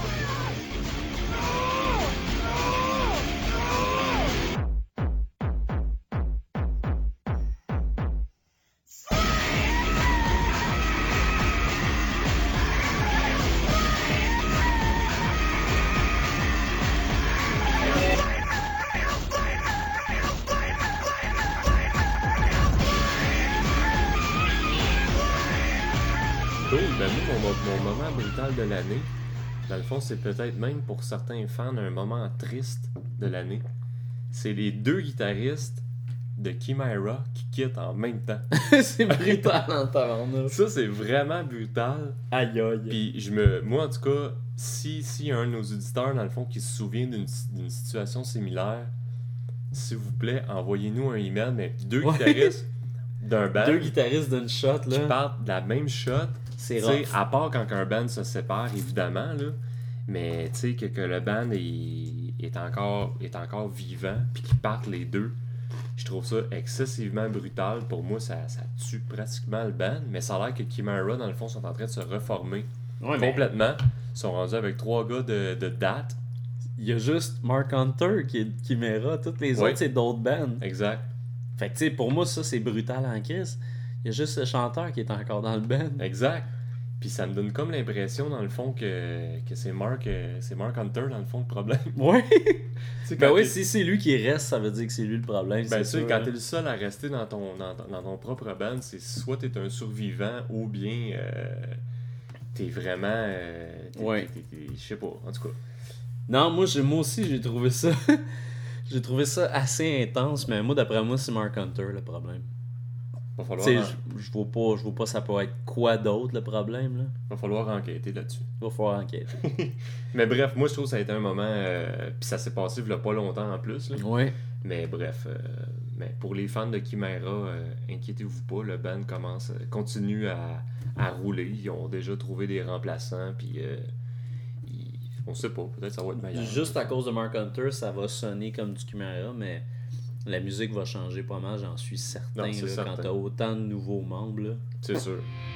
Mon moment brutal de l'année, dans le fond, c'est peut-être même pour certains fans un moment triste de l'année. C'est les 2 guitaristes de Chimera qui quittent en même temps. C'est brutal en tabarnak. Ça, c'est vraiment brutal. Aïe aïe. Puis moi, en tout cas, si y a un de nos auditeurs, dans le fond, qui se souvient d'une situation similaire, s'il vous plaît, envoyez-nous un email, mais deux guitaristes d'un band. Deux guitaristes d'une shot, là. Qui partent de la même shot. C'est rough. À part quand un band se sépare, évidemment, là. Mais tu sais, que le band est encore vivant, puis qu'ils partent les deux. Je trouve ça excessivement brutal. Pour moi, ça tue pratiquement le band. Mais ça a l'air que Chimera, dans le fond, sont en train de se reformer complètement. Ils sont rendus avec 3 gars de date. Il y a juste Mark Hunter qui est Chimera. Toutes les autres, c'est d'autres bands. Exact. Fait que, tu sais, pour moi, ça, c'est brutal en crise. Il y a juste le chanteur qui est encore dans le band. Exact. Puis ça me donne comme l'impression, dans le fond, que c'est Mark Hunter, dans le fond, le problème. Ouais. Ben oui, si c'est lui qui reste, ça veut dire que c'est lui le problème. Ben sûr, quand t'es le seul à rester dans ton propre band, c'est soit t'es un survivant ou bien t'es vraiment... je sais pas, en tout cas. Non, moi aussi, j'ai trouvé ça... j'ai trouvé ça assez intense, mais moi, d'après moi, c'est Mark Hunter le problème. Va falloir... Je vois pas ça peut être quoi d'autre le problème, là. Va falloir enquêter là-dessus. Va falloir enquêter. Mais bref, moi je trouve que ça a été un moment puis ça s'est passé il y a pas longtemps en plus là. Ouais. Mais bref, mais pour les fans de Chimera, inquiétez-vous pas, le band continue à rouler, ils ont déjà trouvé des remplaçants puis on sait pas, peut-être ça va être meilleur. Juste à cause de Mark Hunter, ça va sonner comme du Chimera, mais la musique va changer pas mal, j'en suis certain, non, là, quand t'as autant de nouveaux membres. Là. C'est sûr.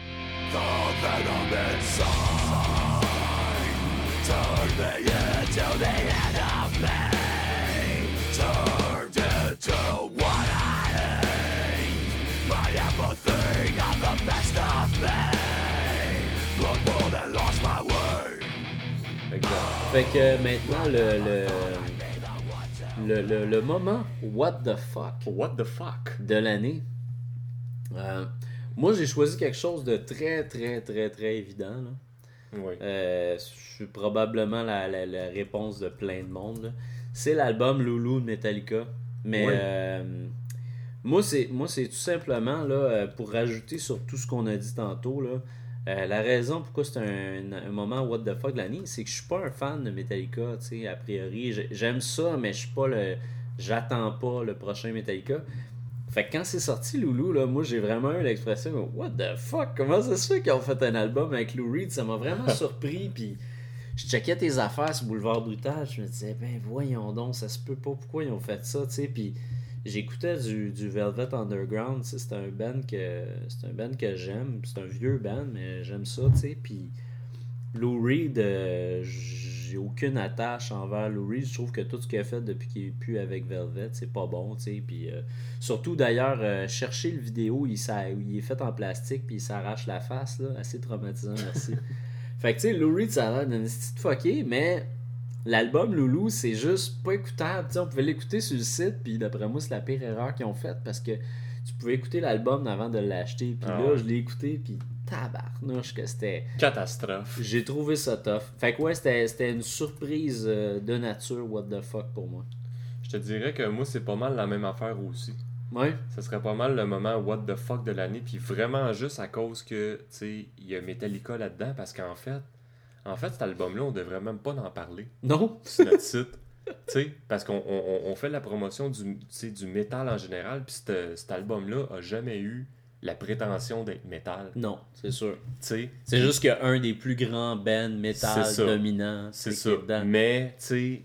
Fait que maintenant, le moment What the fuck de l'année. Moi, j'ai choisi quelque chose de très, très, très, très évident. Là. Oui. Je suis probablement la réponse de plein de monde. Là. C'est l'album Loulou de Metallica. Mais moi, c'est tout simplement là, pour rajouter sur tout ce qu'on a dit tantôt. Là, la raison pourquoi c'est un moment what the fuck de l'année, c'est que je suis pas un fan de Metallica, tu sais, a priori. J'aime ça, mais je suis pas j'attends pas le prochain Metallica. Fait que quand c'est sorti Loulou, là, moi j'ai vraiment eu l'expression what the fuck, comment ça se fait qu'ils ont fait un album avec Lou Reed? Ça m'a vraiment surpris, puis je checkais tes affaires sur Boulevard Brutal, je me disais ben voyons donc, ça se peut pas, pourquoi ils ont fait ça, tu sais, puis j'écoutais du Velvet Underground, c'est un band que j'aime, c'est un vieux band, mais j'aime ça, tu sais, puis Lou Reed, j'ai aucune attache envers Lou Reed, je trouve que tout ce qu'il a fait depuis qu'il est plus avec Velvet, c'est pas bon, tu sais, puis surtout d'ailleurs, chercher le vidéo, il est fait en plastique, puis il s'arrache la face, là, assez traumatisant, merci. Fait que tu sais, Lou Reed, ça a l'air d'un petit fucké, mais... L'album Loulou, c'est juste pas écoutable. T'sais, on pouvait l'écouter sur le site, puis d'après moi, c'est la pire erreur qu'ils ont faite parce que tu pouvais écouter l'album avant de l'acheter. Puis là, je l'ai écouté, puis tabarnouche que c'était... Catastrophe. J'ai trouvé ça tough. Fait que ouais, c'était une surprise de nature, what the fuck, pour moi. Je te dirais que moi, c'est pas mal la même affaire aussi. Ouais. Ça serait pas mal le moment what the fuck de l'année, puis vraiment juste à cause que, tu sais, il y a Metallica là-dedans, parce qu'en fait, cet album-là, on devrait même pas en parler. Non. Sur notre site. T'sais, parce qu'on fait la promotion du métal en général, puis cet album-là a jamais eu la prétention d'être métal. Non, c'est sûr. T'sais, c'est juste qu'il y a un des plus grands bands métal dominants. C'est ça. Mais, tu sais,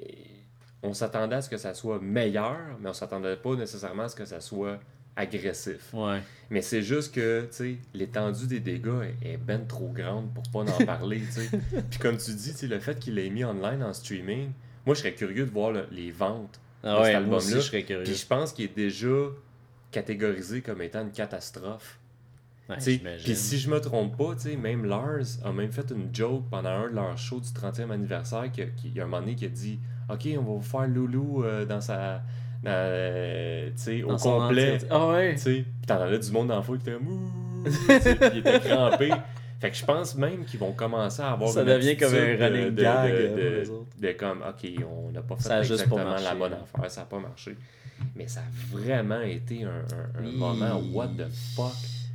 on s'attendait à ce que ça soit meilleur, mais on s'attendait pas nécessairement à ce que ça soit agressif. Ouais. Mais c'est juste que, tu sais, l'étendue des dégâts est ben trop grande pour pas en parler, tu sais. Puis comme tu dis, tu sais, le fait qu'il l'ait mis online en streaming, moi, je serais curieux de voir les ventes de cet album-là. Moi aussi, je serais curieux. Puis je pense qu'il est déjà catégorisé comme étant une catastrophe. Ouais, puis si je me trompe pas, tu sais, même Lars a même fait une joke pendant un de leurs shows du 30e anniversaire, il y a un moment donné qui a dit « Ok, on va vous faire Loulou dans sa... » au complet. Ah ouais. Puis t'en avais du monde dans le foule qui était comme puis il était crampé. Fait que je pense même qu'ils vont commencer à avoir ça devient comme un running gag de comme, OK, on n'a pas fait ça exactement marché, la bonne affaire, ça n'a pas marché. Mais ça a vraiment été un moment what the fuck.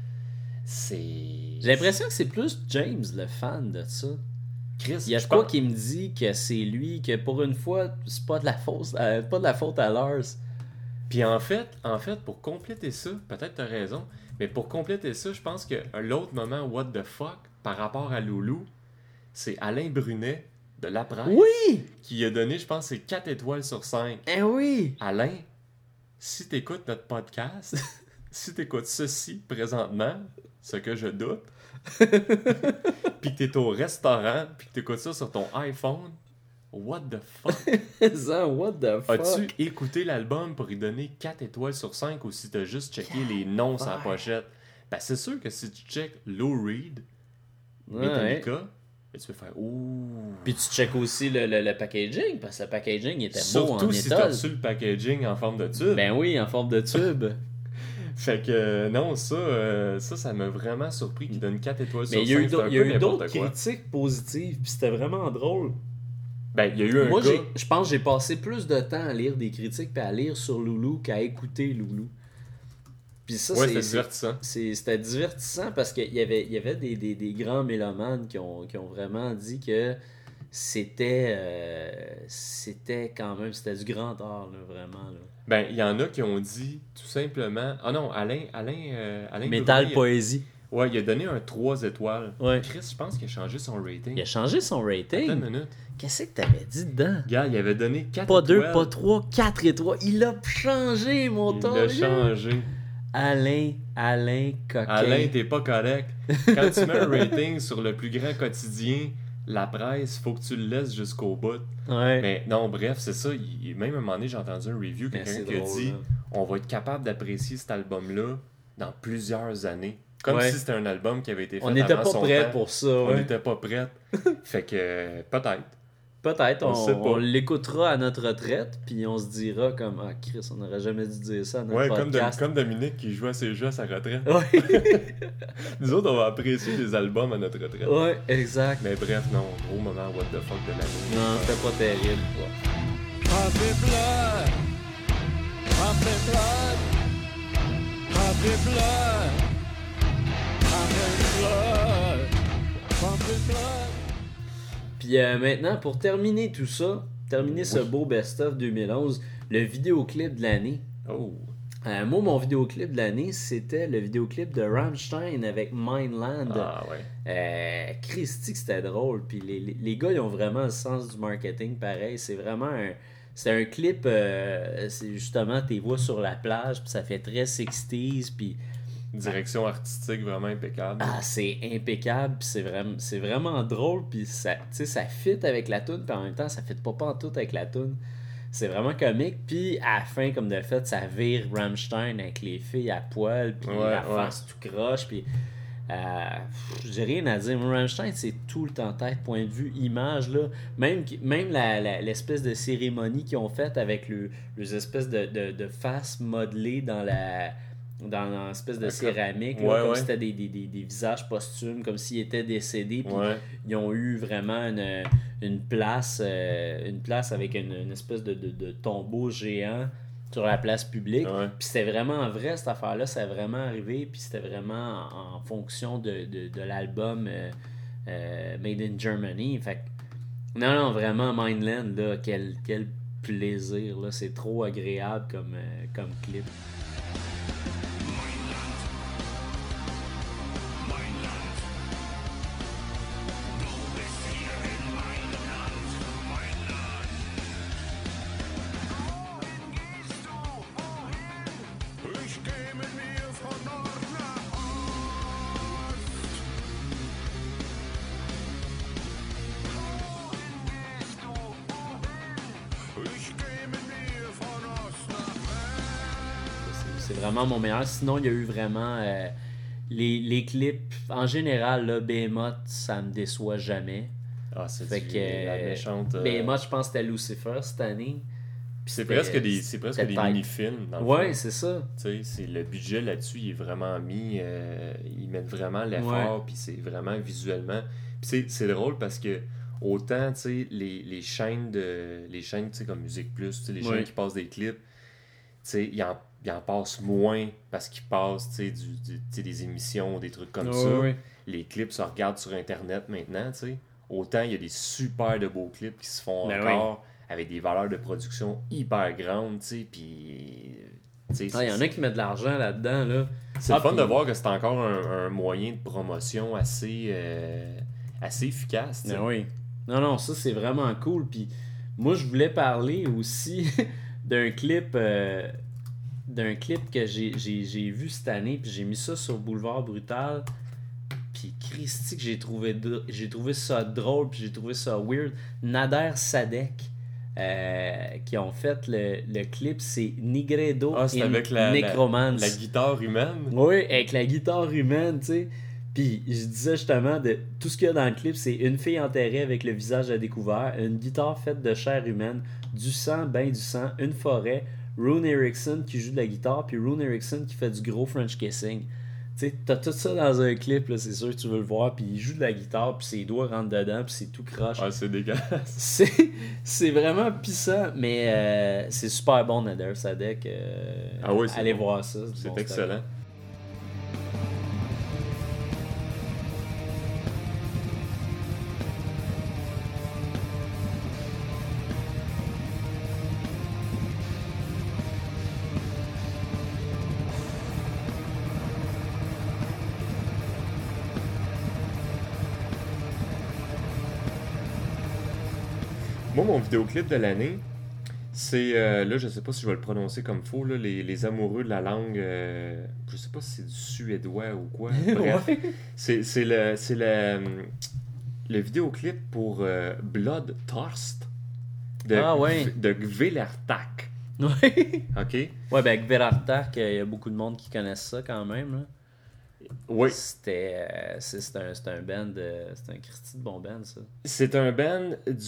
J'ai l'impression que c'est plus James le fan de ça. Chris, il y a quoi qui me dit que c'est lui, que pour une fois, c'est pas de la faute à Lars. Puis en fait, pour compléter ça, peut-être t'as raison, mais pour compléter ça, je pense que l'autre moment what the fuck par rapport à Loulou, c'est Alain Brunet de La Presse qui a donné, je pense, c'est 4 étoiles sur 5. Eh oui! Alain, si t'écoutes notre podcast, si t'écoutes ceci présentement, ce que je doute, puis que t'es au restaurant, puis que t'écoutes ça sur ton iPhone, what the fuck? Ça, what the fuck? As-tu écouté l'album pour y donner 4 étoiles sur 5 ou si t'as juste checké les noms sur la pochette? Ben c'est sûr que si tu checkes Lou Reed, Metallica, ben, tu peux faire ouh. Puis tu checkes aussi le packaging, parce que le packaging était surtout beau en si étole. t'as reçu le packaging en forme de tube. Ben oui, en forme de tube. Fait que non, ça m'a vraiment surpris qu'il donne 4 étoiles sur 5. Mais il y a eu d'autres critiques positives, puis c'était vraiment drôle. Ben, il y a eu Moi, je pense que j'ai passé plus de temps à lire des critiques puis à lire sur Loulou qu'à écouter Loulou. Puis ça, c'était divertissant. C'était divertissant parce qu'il y avait des grands mélomanes qui ont vraiment dit que c'était quand même, c'était du grand art, là, vraiment. Là. Ben, il y en a qui ont dit tout simplement... Ah non, Alain Métal Brunet, Poésie. Ouais, il a donné un 3 étoiles. Ouais. Chris, je pense qu'il a changé son rating. Il a changé son rating? Attends une minute. Qu'est-ce que t'avais dit dedans? Gars, il avait donné 4 pas étoiles. Pas 2, pas 3, 4 étoiles. Il a changé, mon temps. Il a changé. Alain Coquin. Alain, t'es pas correct. Quand tu mets un rating sur le plus grand quotidien, La Presse, faut que tu le laisses jusqu'au bout. Ouais. Mais non, bref, c'est ça. Même à un moment donné, j'ai entendu un review, quelqu'un qui a dit là. On va être capable d'apprécier cet album-là dans plusieurs années. Comme si c'était un album qui avait été fait on n'était pas prêt temps. pour ça. On n'était pas prêt. Fait que peut-être. Peut-être, on l'écoutera à notre retraite, puis on se dira comme « Ah, Chris, on n'aurait jamais dû dire ça à notre podcast. » Comme Dominique qui joue à ses jeux à sa retraite. Ouais. Nous autres, on va apprécier les albums à notre retraite. Ouais, exact. Mais bref, non, gros moment what the fuck de l'année. Non, c'était pas terrible. Happy blood, happy blood, happy blood, happy blood, happy blood. Puis maintenant, pour terminer tout ça, ce beau best-of 2011, le vidéoclip de l'année. Oh. Moi, mon vidéoclip de l'année, c'était le vidéoclip de Rammstein avec Mindland. Ah ouais. Christy, que c'était drôle. Puis les gars, ils ont vraiment le sens du marketing pareil. C'est vraiment un clip, c'est justement tes voix sur la plage, puis ça fait très 60s, puis... Direction artistique vraiment impeccable. Ah, c'est impeccable, puis c'est vraiment drôle, puis ça fit avec la toune, puis en même temps, ça fit pas en tout avec la toune. C'est vraiment comique, puis à la fin, comme de fait, ça vire Rammstein avec les filles à poil, puis la face tout croche, puis j'ai rien à dire. Rammstein, c'est tout le temps tête, point de vue image, là. Même l'espèce de cérémonie qu'ils ont faite avec les espèces de faces modelées dans l'espèce de céramique, là, comme si c'était des visages posthumes, comme s'ils étaient décédés, puis ils ont eu vraiment une place avec une espèce de tombeau géant sur la place publique. Ouais. Puis c'était vraiment vrai, cette affaire-là, ça a vraiment arrivé, puis c'était vraiment en fonction de l'album Made in Germany. Fait que, non, vraiment, Mindland, là, quel plaisir, là, c'est trop agréable comme clip. C'est vraiment mon meilleur. Sinon, il y a eu vraiment les clips. En général, là, Behemoth, ça me déçoit jamais. Ah, c'est fait que, la méchante... Behemoth, je pense que c'était Lucifer cette année. C'est presque des mini-films, dans le fond. Ouais, c'est ça. Le budget là-dessus, il est vraiment mis... ils mettent vraiment l'effort, puis c'est vraiment visuellement... Puis c'est drôle parce que autant, les chaînes, comme Musique Plus, les chaînes qui passent des clips, ils en passent moins parce qu'ils passent, des émissions, des trucs comme ça. Ouais. Les clips se regardent sur Internet maintenant, Autant, il y a des super de beaux clips qui se font encore... avec des valeurs de production hyper grandes, puis... Il y en a qui mettent de l'argent là-dedans, là. C'est le fun de voir que c'est encore un moyen de promotion assez efficace, Oui. Non, ça, c'est vraiment cool. Puis moi, je voulais parler aussi d'un clip que j'ai vu cette année, puis j'ai mis ça sur Boulevard Brutal. Puis Christy, que j'ai trouvé ça drôle, puis j'ai trouvé ça weird. Nader Sadek. Qui ont fait le clip, c'est Nigredo avec Necromance. La guitare humaine. Oui, avec la guitare humaine, tu sais. Puis je disais justement, de tout ce qu'il y a dans le clip, c'est une fille enterrée avec le visage à découvert, une guitare faite de chair humaine, du sang, une forêt, Rowan Erickson qui joue de la guitare, puis Rowan Erickson qui fait du gros French kissing. Tu sais, t'as tout ça dans un clip, là, c'est sûr que tu veux le voir, puis il joue de la guitare, puis ses doigts rentrent dedans, puis c'est tout croche. Ah, c'est dégueulasse. C'est vraiment pissant, mais c'est super bon, Nader Sadek. Allez voir ça. C'est bon, excellent. Moi, mon vidéoclip de l'année, c'est, là, je sais pas si je vais le prononcer comme faux, là, les amoureux de la langue, je sais pas si c'est du suédois ou quoi, bref. C'est le vidéoclip pour Bloodthirst de Gvelertak. Oui. OK? Ouais, ben Gvelertak, il y a beaucoup de monde qui connaissent ça quand même, là. Oui. C'est un band, c'est un Christy de bon band, ça. C'est un band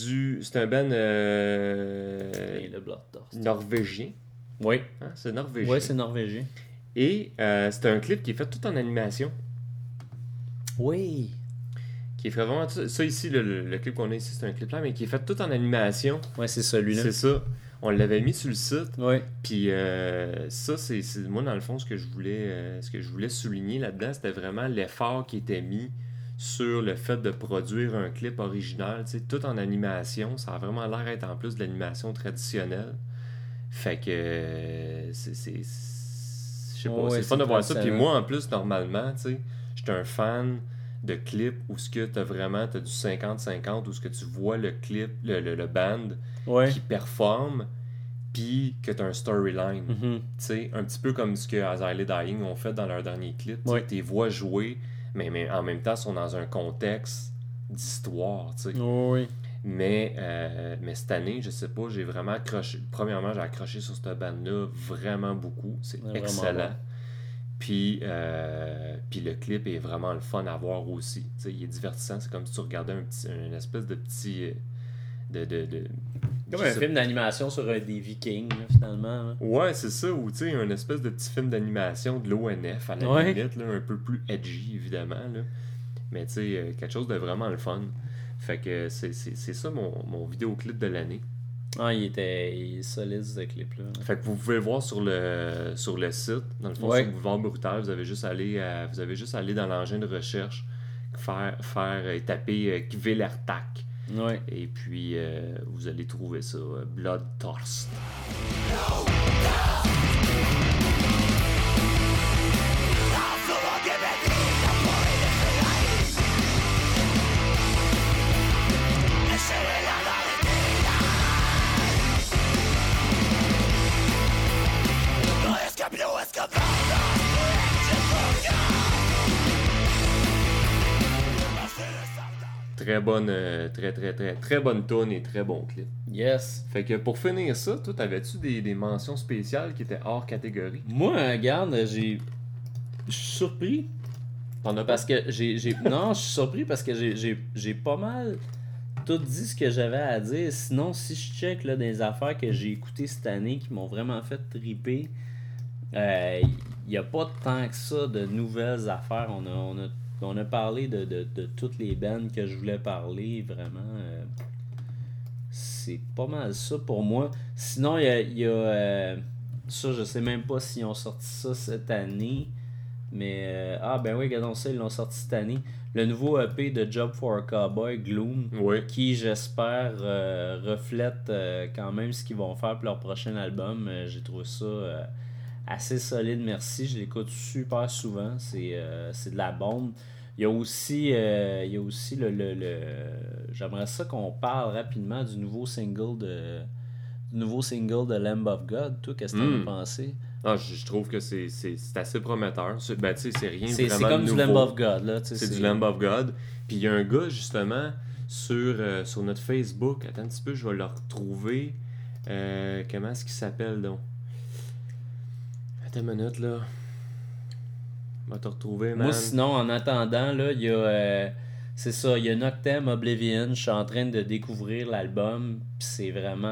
norvégien. Oui. Hein? C'est norvégien. Oui, c'est norvégien. Et c'est un clip qui est fait tout en animation. Oui. Qui est fait vraiment tout... Ça ici, le clip qu'on a ici, c'est un clip là, mais qui est fait tout en animation. Ouais, c'est celui-là. C'est ça. On l'avait mis sur le site. Oui. Puis ça, c'est moi, dans le fond, ce que je voulais souligner là-dedans, c'était vraiment l'effort qui était mis sur le fait de produire un clip original, tu sais, tout en animation. Ça a vraiment l'air d'être en plus de l'animation traditionnelle. Fait que je sais pas, c'est le fun de voir ça. Puis moi, en plus, normalement, tu sais, j'étais un fan de clips où ce que t'as du 50-50, où ce que tu vois le clip, le band qui performe, puis que t'as un storyline. Mm-hmm. Tu sais, un petit peu comme ce que As I Lay Dying ont fait dans leur dernier clip. Tes voix jouées, mais en même temps sont dans un contexte d'histoire, tu sais. Oui. Mais cette année, je sais pas, j'ai vraiment accroché. Premièrement, j'ai accroché sur cette bande-là vraiment beaucoup. C'est excellent. Puis le clip est vraiment le fun à voir aussi. T'sais, il est divertissant. C'est comme si tu regardais une espèce de petit... comme un film d'animation sur des Vikings, là, finalement. Hein. Ouais, c'est ça. Ou tu sais, un espèce de petit film d'animation de l'ONF à la limite. Là, un peu plus edgy, évidemment. Là. Mais tu sais, quelque chose de vraiment le fun. Fait que c'est ça mon vidéoclip de l'année. Ah, il est solide, ce clip-là. Fait que vous pouvez le voir sur le site. Dans le fond, sur Boulevard Brutal, vous avez juste à aller dans l'engin de recherche, taper Gvelertak. Ouais. Et puis, vous allez trouver ça, Bloodthirst. Très bonne, très bonne tune et très bon clip. Yes. Fait que pour finir ça, toi, t'avais-tu des mentions spéciales qui étaient hors catégorie? Moi, regarde, je suis surpris. T'en as parce que j'ai non, je suis surpris parce que j'ai pas mal tout dit ce que j'avais à dire. Sinon, si je check là, des affaires que j'ai écoutées cette année qui m'ont vraiment fait triper, il n'y a pas tant que ça de nouvelles affaires. On a parlé de toutes les bands que je voulais parler, vraiment. C'est pas mal ça pour moi. Sinon, il y a ça, je sais même pas s'ils ont sorti ça cette année. Mais, ben oui, regardons ça, ils l'ont sorti cette année. Le nouveau EP de Job for a Cowboy, Gloom, qui, j'espère, reflète quand même ce qu'ils vont faire pour leur prochain album. J'ai trouvé ça assez solide, merci. Je l'écoute super souvent. C'est de la bombe. Il y a aussi le j'aimerais ça qu'on parle rapidement du nouveau single de Lamb of God. Toi, qu'est-ce que t'en as pensé? Ah, je trouve que c'est assez prometteur. Ben, tu sais, c'est rien c'est vraiment comme nouveau. du Lamb of God, là. C'est du Lamb of God. Puis il y a un gars, justement, sur notre Facebook. Attends un petit peu, je vais le retrouver. Comment est-ce qu'il s'appelle, donc? Attends une minute, là. On va te retrouver, man. Moi, sinon, en attendant, là, il y a... c'est ça, il y a Noctem Oblivion. Je suis en train de découvrir l'album. Puis c'est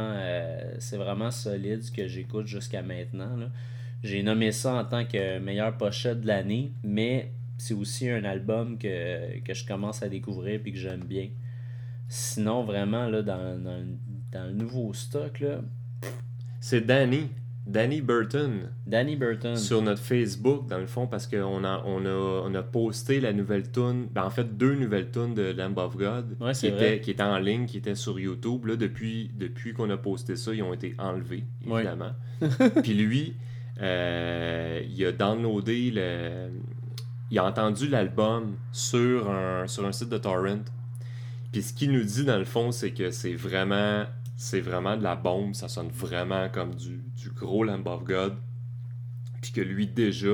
vraiment solide ce que j'écoute jusqu'à maintenant, là. J'ai nommé ça en tant que meilleure pochette de l'année, mais c'est aussi un album que je commence à découvrir et que j'aime bien. Sinon, vraiment, là, dans le nouveau stock, là... C'est Danny Burton. Danny Burton. Sur notre Facebook, dans le fond, parce qu'on a posté la nouvelle tune, en fait 2 nouvelles tunes de Lamb of God, qui étaient en ligne, qui étaient sur YouTube. Là, depuis qu'on a posté ça, ils ont été enlevés, évidemment. Puis lui, il a downloadé il a entendu l'album sur un site de torrent. Puis ce qu'il nous dit, dans le fond, c'est que c'est vraiment de la bombe, ça sonne vraiment comme du gros Lamb of God. Puis que lui,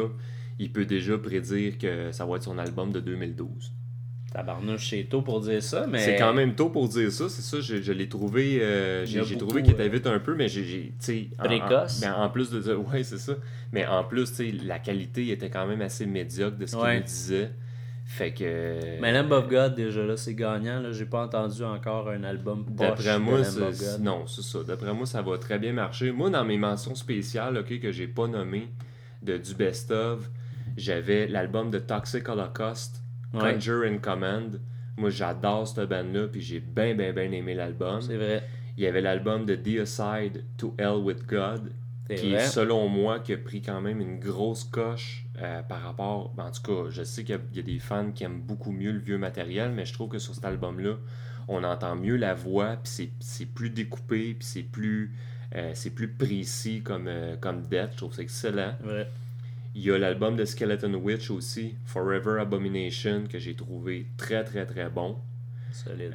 il peut déjà prédire que ça va être son album de 2012. Tabarnouche, c'est tôt pour dire ça, mais... C'est quand même tôt pour dire ça, c'est ça, je l'ai trouvé... j'ai trouvé qu'il était vite un peu, mais j'ai précoce. En plus de ça, ouais, c'est ça. Mais en plus, tu sais, la qualité était quand même assez médiocre de ce qu'il nous disait. Fait que... Mais Lamb of God, déjà là, c'est gagnant. Là. J'ai pas entendu encore un album poche d'après moi, de Lamb of God. Non, c'est ça. D'après moi, ça va très bien marcher. Moi, dans mes mentions spéciales, que j'ai pas nommées, du best-of, j'avais l'album de Toxic Holocaust, Conjure and Command. Moi, j'adore cette band-là, puis j'ai bien aimé l'album. C'est vrai. Il y avait l'album de The Aside to Hell with God, qui est, selon moi, qui a pris quand même une grosse coche par rapport... En tout cas, je sais qu'il y a des fans qui aiment beaucoup mieux le vieux matériel, mais je trouve que sur cet album-là, on entend mieux la voix, puis c'est plus découpé, puis c'est plus précis comme Death. Je trouve ça excellent. Ouais. Il y a l'album de Skeleton Witch aussi, Forever Abomination, que j'ai trouvé très bon. Solide.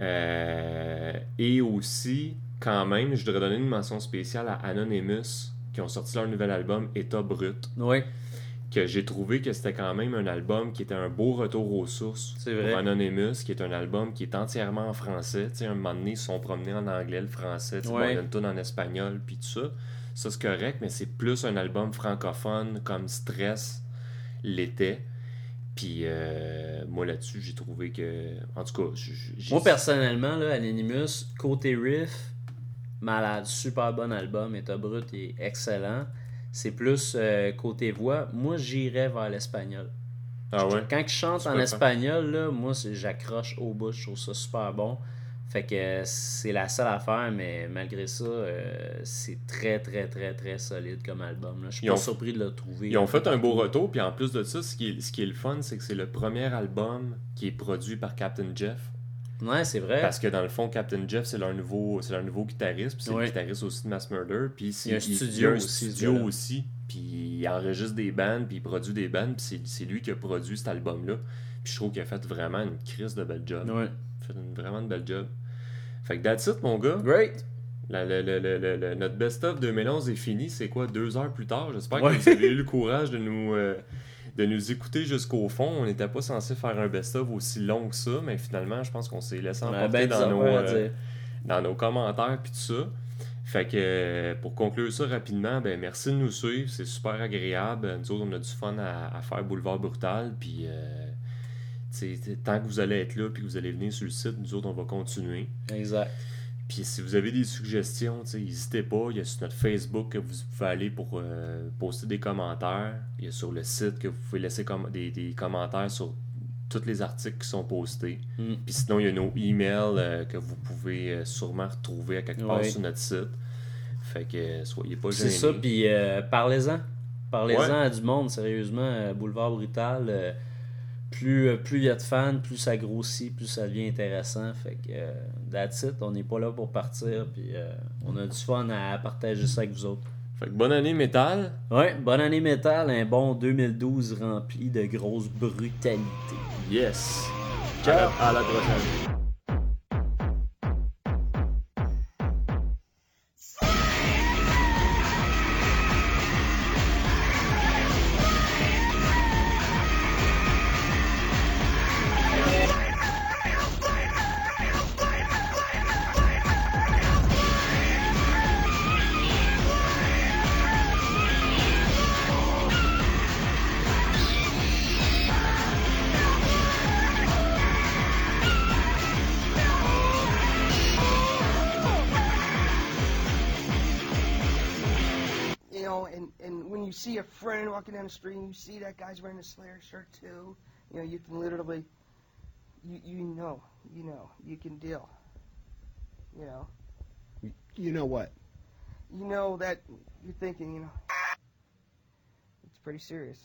Et aussi, quand même, je voudrais donner une mention spéciale à Anonymous, qui ont sorti leur nouvel album État Brut. Oui. Que j'ai trouvé que c'était quand même un album qui était un beau retour aux sources. C'est vrai. Pour Anonymous, qui est un album qui est entièrement en français. Tu sais, un moment donné, ils se sont promenés en anglais, le français, il y a une tune en espagnol, puis tout ça. Ça, c'est correct, mais c'est plus un album francophone, comme Stress l'était. Puis moi, là-dessus, j'ai trouvé que... En tout cas, moi, personnellement, là, Anonymous, côté riff, malade, super bon album, État Brut est excellent. C'est plus côté voix. Moi, j'irais vers l'espagnol. Ah ouais? Quand je chante en espagnol, là, moi, j'accroche au bout. Je trouve ça super bon. Fait que c'est la seule affaire, mais malgré ça, c'est très solide comme album. Là. Je suis pas surpris de le trouver. Ils ont fait un beau retour, puis en plus de ça, ce qui est le fun, c'est que c'est le premier album qui est produit par Captain Jeff. Ouais, c'est vrai. Parce que dans le fond, Captain Jeff, c'est leur nouveau guitariste, puis c'est le guitariste aussi de Mass Murder. Puis il y a un studio aussi, puis il enregistre des bands, puis il produit des bands, puis c'est lui qui a produit cet album-là. Puis je trouve qu'il a fait vraiment une crise de belle job. Ouais. Il a fait vraiment une belle job. Fait que that's it, mon gars. Great! Notre best-of 2011 est fini. C'est quoi, 2 heures plus tard? J'espère que vous avez eu le courage de nous écouter jusqu'au fond. On n'était pas censé faire un best-of aussi long que ça, mais finalement, je pense qu'on s'est laissé emporter dans nos commentaires puis tout ça. Fait que pour conclure ça rapidement, ben merci de nous suivre. C'est super agréable. Nous autres, on a du fun à faire Boulevard Brutal. Puis, tu tant que vous allez être là puis que vous allez venir sur le site, nous autres, on va continuer. Exact. Puis si vous avez des suggestions, n'hésitez pas. Il y a sur notre Facebook que vous pouvez aller pour poster des commentaires. Il y a sur le site que vous pouvez laisser des commentaires sur tous les articles qui sont postés. Puis sinon, il y a nos emails que vous pouvez sûrement retrouver à quelque part sur notre site. Fait que soyez pas gênés. C'est ça, puis parlez-en. Parlez-en à du monde, sérieusement. Boulevard Brutal, plus il y a de fans, plus ça grossit, plus ça devient intéressant. Fait que that's it, on n'est pas là pour partir, puis on a du fun à partager ça avec vous autres. Fait que bonne année métal. Ouais, bonne année métal, un bon 2012 rempli de grosses brutalités. Yes. Ciao. À la prochaine. And when you see a friend walking down the street and you see that guy's wearing a Slayer shirt too, you can literally, you can deal. You know what? You know that you're thinking, it's pretty serious.